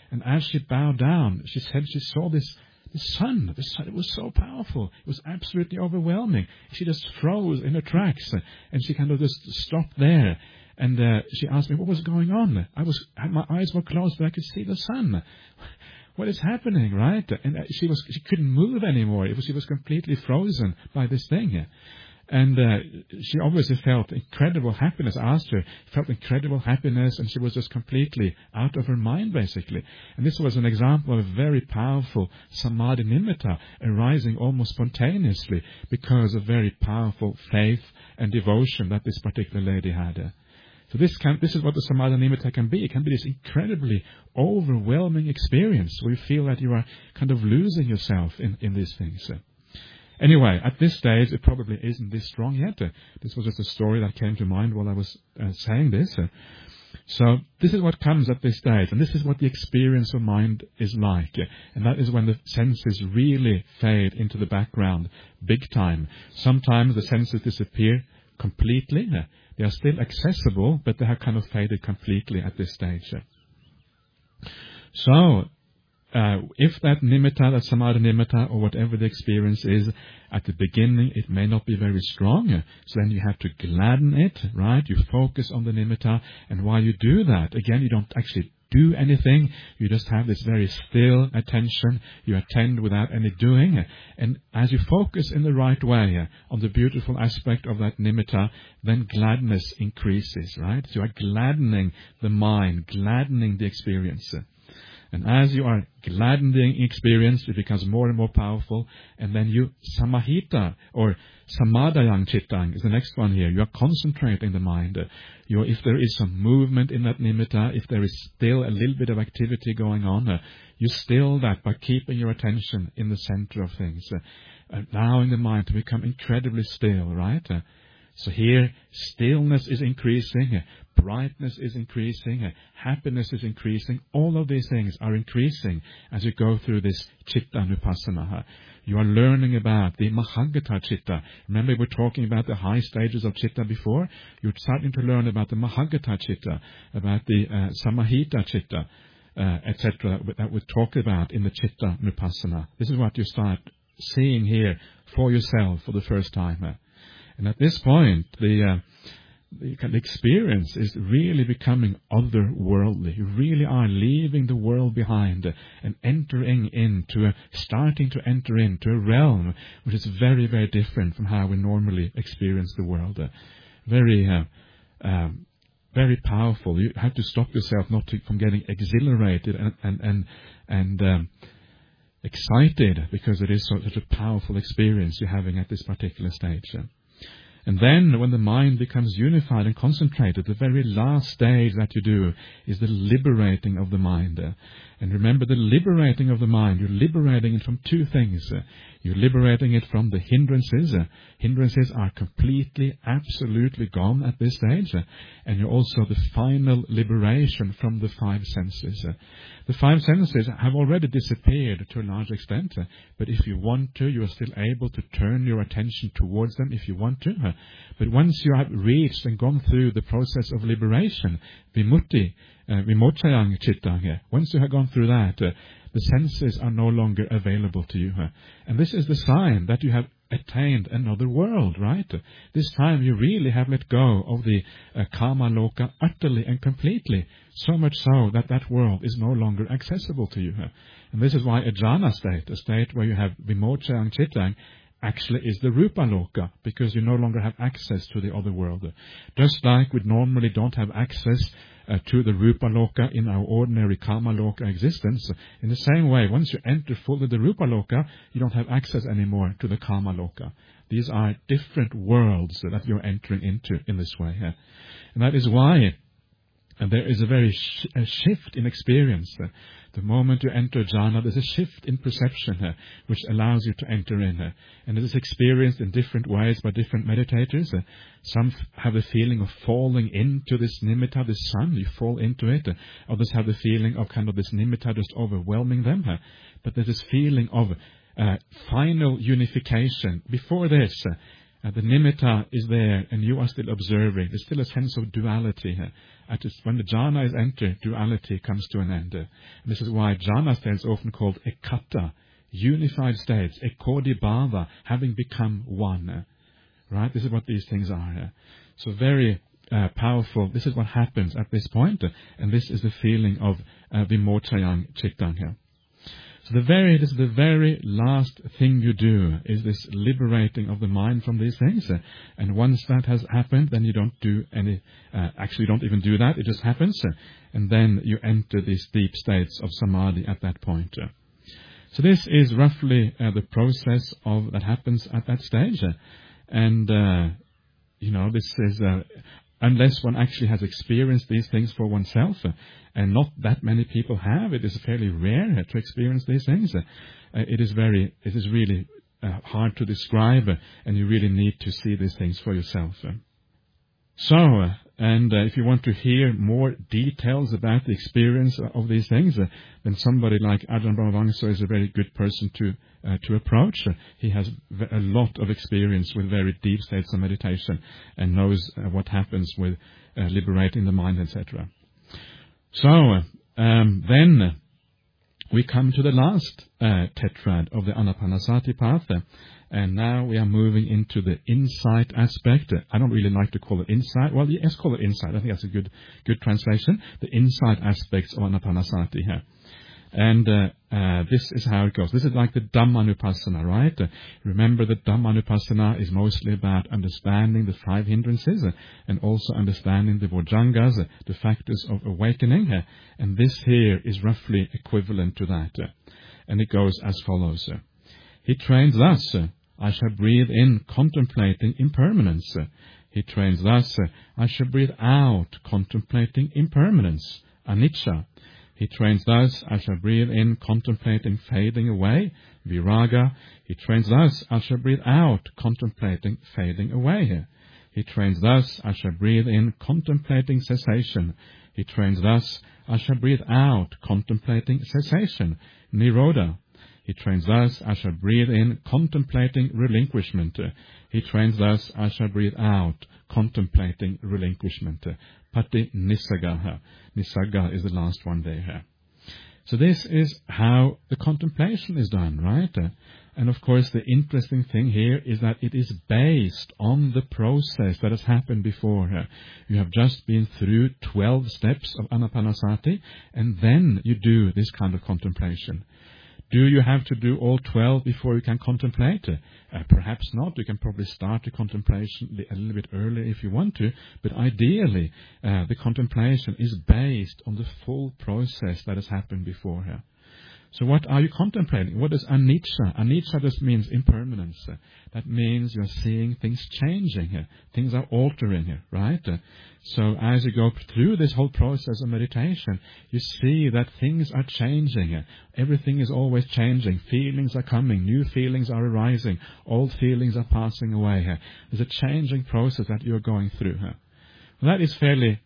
And as she bowed down, she said she saw the sun. The sun, it was so powerful. It was absolutely overwhelming. She just froze in her tracks, and she kind of just stopped there. And she asked me what was going on. My eyes were closed, but I could see the sun. What is happening, right? And she couldn't move anymore. She was completely frozen by this thing. And she obviously felt incredible happiness. I asked her, felt incredible happiness, and she was just completely out of her mind, basically. And this was an example of a very powerful samadhi nimitta arising almost spontaneously because of very powerful faith and devotion that this particular lady had. So this is what the samadhi nimitta can be. It can be this incredibly overwhelming experience where you feel that you are kind of losing yourself in these things. Anyway, at this stage, it probably isn't this strong yet. This was just a story that came to mind while I was saying this. So this is what comes at this stage, and this is what the experience of mind is like. And that is when the senses really fade into the background big time. Sometimes the senses disappear completely. They are still accessible, but they have kind of faded completely at this stage. So, if that nimitta, that samadhi nimitta, or whatever the experience is, at the beginning it may not be very strong, so then you have to gladden it, right? You focus on the nimitta, and while you do that, again, you don't actually do anything, you just have this very still attention, you attend without any doing, and as you focus in the right way on the beautiful aspect of that nimitta, then gladness increases, right? So you are gladdening the mind, gladdening the experience. And as you are gladdening experience, it becomes more and more powerful. And then you samahita, or samadhayang chittang is the next one here. You are concentrating the mind. If there is some movement in that nimitta, if there is still a little bit of activity going on, you still that by keeping your attention in the center of things, allowing the mind to become incredibly still, right? So here, stillness is increasing, brightness is increasing, happiness is increasing. All of these things are increasing as you go through this chitta-nupassana. You are learning about the mahagata chitta. Remember, we were talking about the high stages of chitta before? You're starting to learn about the mahagata chitta, about the samahita chitta, etc., that we talk about in the chitta-nupassana. This is what you start seeing here for yourself for the first time. And at this point, the experience is really becoming otherworldly. You really are leaving the world behind and starting to enter into a realm which is very, very different from how we normally experience the world. Very powerful. You have to stop yourself from getting exhilarated and excited, because it is such a powerful experience you're having at this particular stage. And then, when the mind becomes unified and concentrated, the very last stage that you do is the liberating of the mind. And remember, the liberating of the mind, you're liberating it from two things. You're liberating it from the hindrances. Hindrances are completely, absolutely gone at this stage. And you're also the final liberation from the five senses. The five senses have already disappeared to a large extent, but if you want to, you are still able to turn your attention towards them if you want to. But once you have reached and gone through the process of liberation, vimochayang chittang, once you have gone through that, the senses are no longer available to you. And this is the sign that you have attained another world, right? This time you really have let go of the kama loka utterly and completely, so much so that that world is no longer accessible to you. And this is why a jhana state, a state where you have vimochayang chittang, actually is the rupa loka, because you no longer have access to the other world. Just like we normally don't have access to the rupa loka in our ordinary kama loka existence, in the same way, once you enter fully the rupa loka, you don't have access anymore to the kama loka. These are different worlds that you're entering into in this way. And that is why there is a very shift in experience. The moment you enter jhana, there's a shift in perception which allows you to enter in. And it is experienced in different ways by different meditators. Some have the feeling of falling into this nimitta, this sun. You fall into it. Others have the feeling of kind of this nimitta just overwhelming them. But there's this feeling of final unification. Before this, The nimitta is there, and you are still observing. There's still a sense of duality here. When the jhana is entered, duality comes to an end. And this is why jhana states are often called ekata, unified states, ekodibhava, having become one. Right? This is what these things are. So very powerful. This is what happens at this point, and this is the feeling of vimochayang chittang here. So this is the very last thing you do, is this liberating of the mind from these things. And once that has happened, then you don't do any, actually you don't even do that, it just happens. And then you enter these deep states of samadhi at that point. So this is roughly the process that happens at that stage. And, this is, unless one actually has experienced these things for oneself, and not that many people have, it is fairly rare to experience these things. It is really hard to describe, and you really need to see these things for yourself. If you want to hear more details about the experience of these things, then somebody like Ajahn Brahmavamsa is a very good person to approach. He has a lot of experience with very deep states of meditation and knows what happens with liberating the mind, etc. Then we come to the last tetrad of the Anapanasati path. And now we are moving into the insight aspect. I don't really like to call it insight. Well, yes, call it insight. I think that's a good translation. The insight aspects of Anapanasati here. And this is how it goes. This is like the Dhammanupassana, right? Remember that Dhammanupassana is mostly about understanding the 5 hindrances and also understanding the Bojjhangas, the factors of awakening. And this here is roughly equivalent to that. And it goes as follows. He trains thus. I shall breathe in, contemplating impermanence. He trains thus. I shall breathe out, contemplating impermanence, anicca. He trains thus. I shall breathe in, contemplating fading away, viraga. He trains thus. I shall breathe out, contemplating fading away. He trains thus. I shall breathe in, contemplating cessation. He trains thus. I shall breathe out, contemplating cessation, nirodha. He trains thus, I shall breathe in, contemplating relinquishment. He trains thus, I shall breathe out, contemplating relinquishment. Pati Nissaga. Nissaga is the last one there. So this is how the contemplation is done, right? And of course the interesting thing here is that it is based on the process that has happened before. You have just been through 12 steps of Anapanasati, and then you do this kind of contemplation. Do you have to do all 12 before you can contemplate? Perhaps not. You can probably start the contemplation a little bit earlier if you want to. But ideally, the contemplation is based on the full process that has happened before here. So what are you contemplating? What is anicca? Anicca just means impermanence. That means you're seeing things changing here. Things are altering here, right? So as you go through this whole process of meditation, you see that things are changing here. Everything is always changing. Feelings are coming. New feelings are arising. Old feelings are passing away here. There's a changing process that you're going through here. Well, that is fairly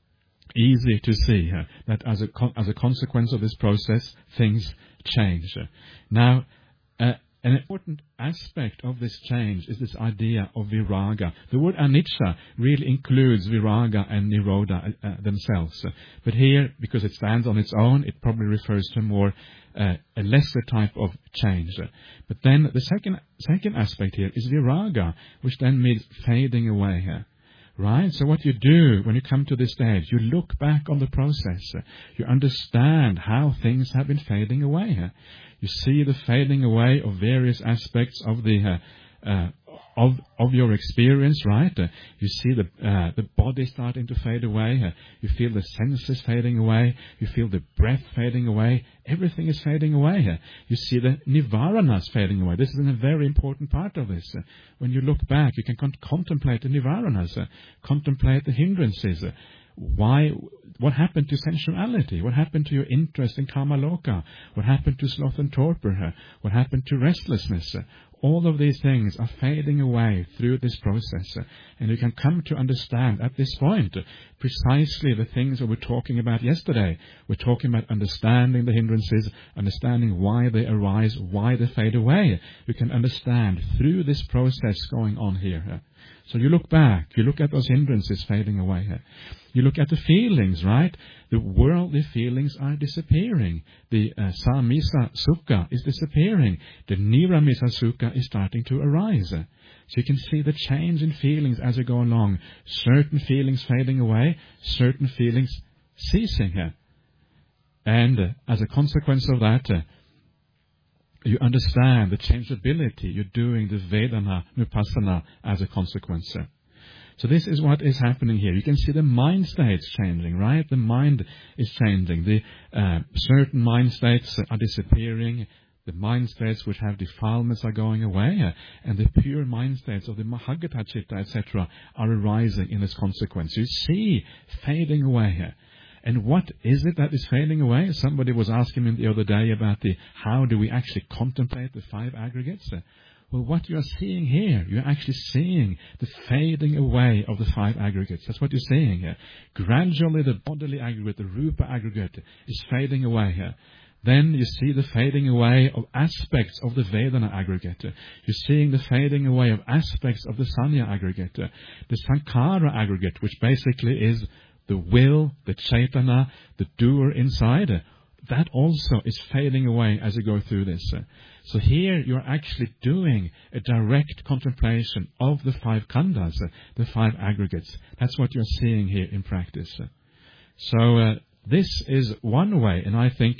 easy to see that as a consequence of this process, things change. Now, an important aspect of this change is this idea of viraga. The word anicca really includes viraga and nirodha themselves. But here, because it stands on its own, it probably refers to more a lesser type of change. But then the second aspect here is viraga, which then means fading away here. Right? So what you do when you come to this stage, you look back on the process. You understand how things have been fading away. You see the fading away of various aspects of the of your experience, right? You see the body starting to fade away. You feel the senses fading away. You feel the breath fading away. Everything is fading away. You see the nivaranas fading away. This is a very important part of this. When you look back, you can contemplate the nivaranas, contemplate the hindrances. Why what happened to sensuality? What happened to your interest in Kamaloka? What happened to sloth and torpor? What happened to restlessness? All of these things are fading away through this process. And you can come to understand at this point precisely the things that we're talking about yesterday. We're talking about understanding the hindrances, understanding why they arise, why they fade away. You can understand through this process going on here. So you look back, you look at those hindrances fading away. You look at the feelings, right? The worldly feelings are disappearing. The samisa sukha is disappearing. The niramisa sukha is starting to arise. So you can see the change in feelings as you go along. Certain feelings fading away, certain feelings ceasing. And as a consequence of that, you understand the changeability. You're doing the Vedana Nupassana as a consequence. So this is what is happening here. You can see the mind states changing, right? The mind is changing. The certain mind states are disappearing. The mind states which have defilements are going away. And the pure mind states of the Mahagata Chitta, etc., are arising in this consequence. You see fading away. And what is it that is fading away? Somebody was asking me the other day about how do we actually contemplate the 5 aggregates? Well, what you are seeing here, you're actually seeing the fading away of the 5 aggregates. That's what you're seeing here. Gradually, the bodily aggregate, the rupa aggregate, is fading away here. Then you see the fading away of aspects of the Vedana aggregate. You're seeing the fading away of aspects of the Sanya aggregate. The Sankhara aggregate, which basically is the will, the Chaitana, the doer inside, that also is fading away as you go through this. So here you're actually doing a direct contemplation of the 5 khandhas, the 5 aggregates. That's what you're seeing here in practice. So this is one way, and I think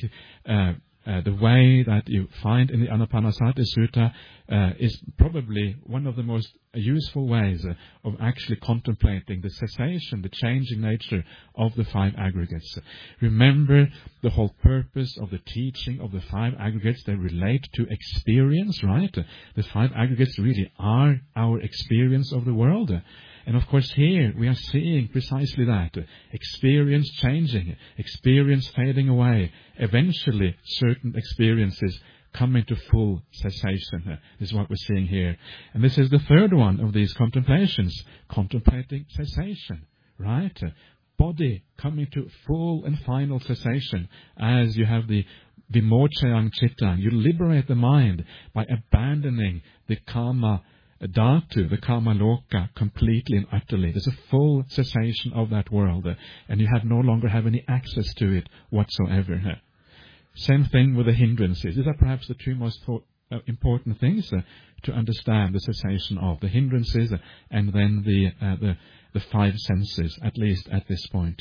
the way that you find in the Anapanasati Sutta is probably one of the most useful ways of actually contemplating the cessation, the changing nature of the 5 aggregates. Remember, the whole purpose of the teaching of the 5 aggregates, they relate to experience, right? The 5 aggregates really are our experience of the world. And of course here we are seeing precisely that. Experience changing, experience fading away. Eventually certain experiences come into full cessation. This is what we're seeing here. And this is the third one of these contemplations, contemplating cessation, right? Body coming to full and final cessation as you have the vimochayang chittang. You liberate the mind by abandoning the kama dhatu, the kama loka, completely and utterly. There's a full cessation of that world, and you no longer have any access to it whatsoever. Same thing with the hindrances. These are perhaps the 2 most important things to understand the cessation of the hindrances and then the 5 senses, at least at this point.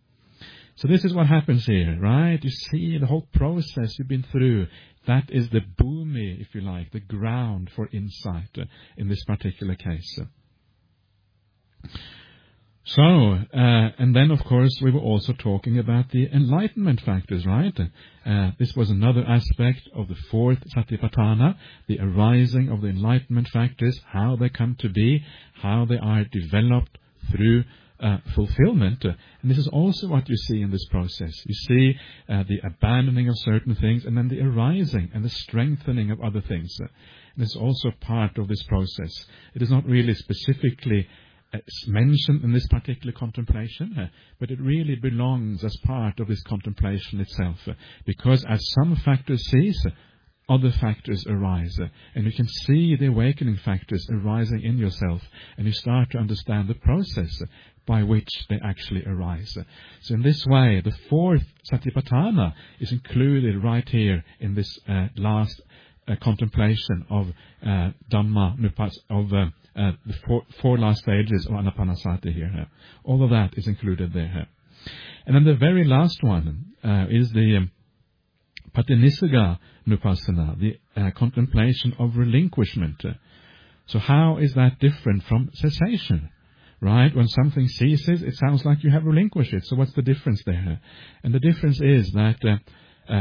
So this is what happens here, right? You see the whole process you've been through. That is the bhumi, if you like, the ground for insight in this particular case. So, and then of course we were also talking about the enlightenment factors, right? This was another aspect of the 4th Satipatthana, the arising of the enlightenment factors, how they come to be, how they are developed through fulfillment. And this is also what you see in this process. You see the abandoning of certain things and then the arising and the strengthening of other things. And this is also part of this process. It is not really specifically mentioned in this particular contemplation, but it really belongs as part of this contemplation itself. Because as some factors cease, other factors arise, and you can see the awakening factors arising in yourself, and you start to understand the process by which they actually arise. So in this way, the 4th Satipatthana is included right here in this last contemplation of Dhamma Nupassana, of the 4 last stages of Anapanasati here. All of that is included there. And then the very last one is the Patinisaga Nupassana, the contemplation of relinquishment. So how is that different from cessation? Right? When something ceases, it sounds like you have relinquished it. So what's the difference there? And the difference is that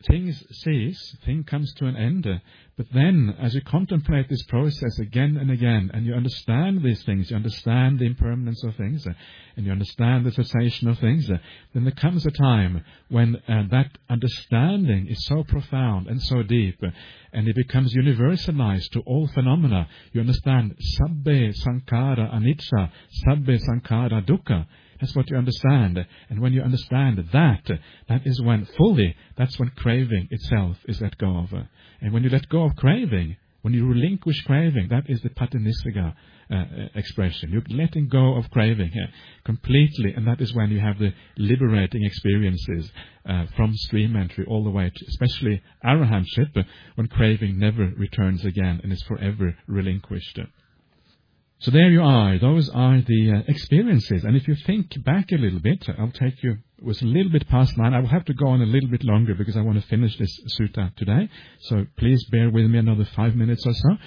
things cease, thing comes to an end, but then as you contemplate this process again and again, and you understand these things, you understand the impermanence of things, and you understand the cessation of things, then there comes a time when that understanding is so profound and so deep, and it becomes universalized to all phenomena. You understand sabbe sankhara anicca, sabbe sankhara dukkha. That's what you understand. And when you understand that is when fully, that's when craving itself is let go of. And when you let go of craving, when you relinquish craving, that is the patinissagga expression. You're letting go of craving completely, and that is when you have the liberating experiences from stream entry all the way to, especially arahantship, when craving never returns again and is forever relinquished. So there you are. Those are the experiences. And if you think back a little bit, I'll take you, it was a little bit past 9. I will have to go on a little bit longer because I want to finish this sutta today. So please bear with me another 5 minutes or so.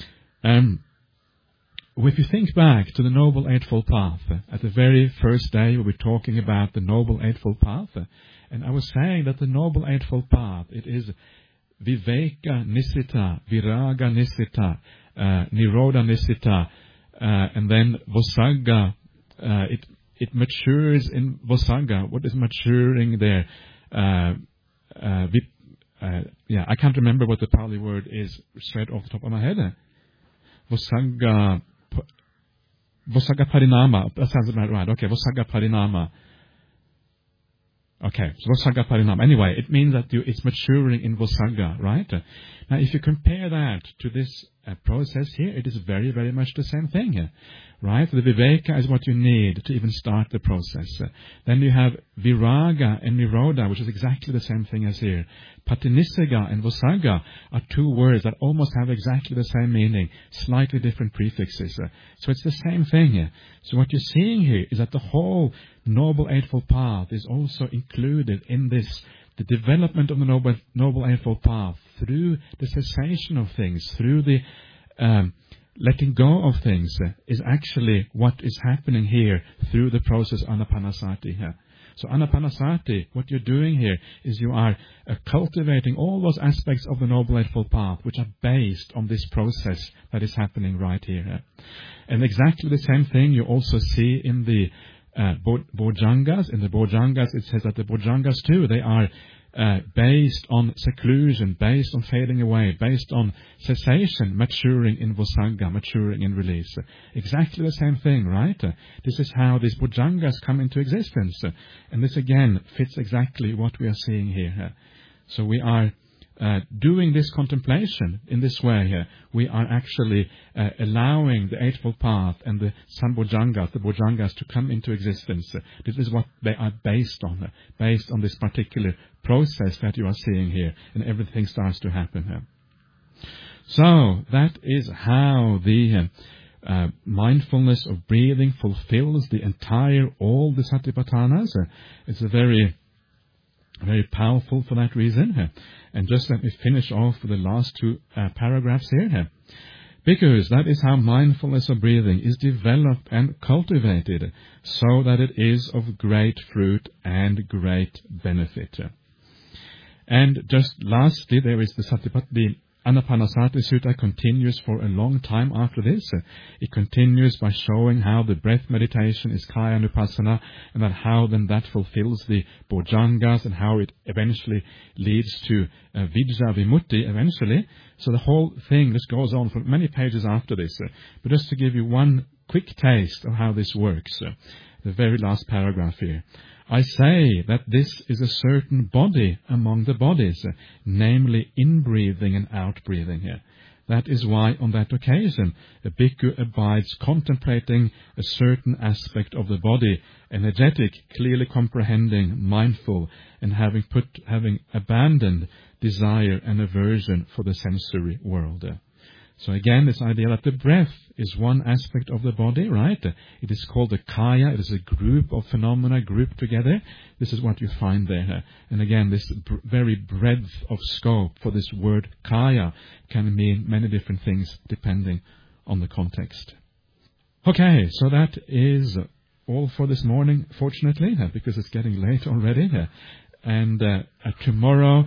If you think back to the Noble Eightfold Path, at the very first day we were talking about the Noble Eightfold Path, and I was saying that the Noble Eightfold Path, it is Viveka Nissita, Viraga Nissita, Nirodha Nissita, and then Vosagga, it matures in Vosagga. What is maturing there? I can't remember what the Pali word is straight off the top of my head. Vosagga Parinama. That sounds about right. Okay, Vosagga Parinama. Okay, so Vosagga Parinama. Anyway, it means that it's maturing in Vosagga, right? Now, if you compare that to this process here, it is very, very much the same thing here, right? The Viveka is what you need to even start the process. Then you have Viraga and Nirodha, which is exactly the same thing as here. Patinissagga and Vosagga are two words that almost have exactly the same meaning, slightly different prefixes. So it's the same thing here. So what you're seeing here is that the whole Noble Eightfold Path is also included in this, the development of the Noble Eightfold Path through the cessation of things, through the letting go of things, is actually what is happening here through the process Anapanasati here. So Anapanasati, what you're doing here is you are cultivating all those aspects of the Noble Eightfold Path which are based on this process that is happening right here. And exactly the same thing you also see in the Bojjhangas. In the Bojjhangas, it says that the Bojjhangas too, they are based on seclusion, based on fading away, based on cessation, maturing in Vosagga, maturing in release. Exactly the same thing, right? This is how these Bojjhangas come into existence. And this again fits exactly what we are seeing here. So we are doing this contemplation in this way, we are actually allowing the Eightfold Path and the Sambojjhangas, the Bojjhangas, to come into existence. This is what they are based on this particular process that you are seeing here, and everything starts to happen here. So that is how the mindfulness of breathing fulfills all the Satipatthanas. It's a very powerful for that reason. And just let me finish off with the last two paragraphs here. Because that is how mindfulness of breathing is developed and cultivated, so that it is of great fruit and great benefit. And just lastly, there is the Anapanasati Sutta continues for a long time after this. It continues by showing how the breath meditation is Kaya Anupassana, and how then that fulfills the Bojjhangas, and how it eventually leads to Vijja Vimutti eventually. So the whole thing just goes on for many pages after this. But just to give you one quick taste of how this works, the very last paragraph here. I say that this is a certain body among the bodies, namely inbreathing and outbreathing here. That is why on that occasion a bhikkhu abides contemplating a certain aspect of the body, energetic, clearly comprehending, mindful, and having abandoned desire and aversion for the sensory world. So again, this idea that the breath is one aspect of the body, right? It is called the kaya. It is a group of phenomena grouped together. This is what you find there. And again, this very breadth of scope for this word kaya can mean many different things depending on the context. Okay, so that is all for this morning, fortunately, because it's getting late already. And tomorrow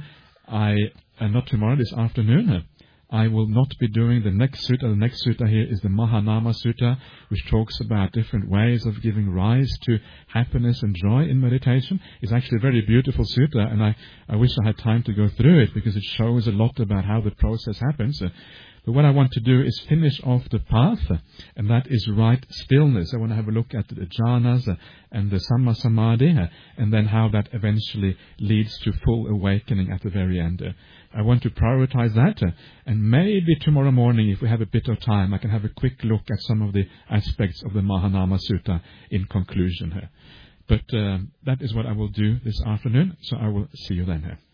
not tomorrow, this afternoon, I will not be doing the next sutta. The next sutta here is the Mahanama Sutta, which talks about different ways of giving rise to happiness and joy in meditation. It's actually a very beautiful sutta, and I wish I had time to go through it, because it shows a lot about how the process happens. But what I want to do is finish off the path, and that is right stillness. I want to have a look at the jhanas and the samma samadhi, and then how that eventually leads to full awakening at the very end. I want to prioritize that, and maybe tomorrow morning, if we have a bit of time, I can have a quick look at some of the aspects of the Mahanama Sutta in conclusion here. But that is what I will do this afternoon, so I will see you then here.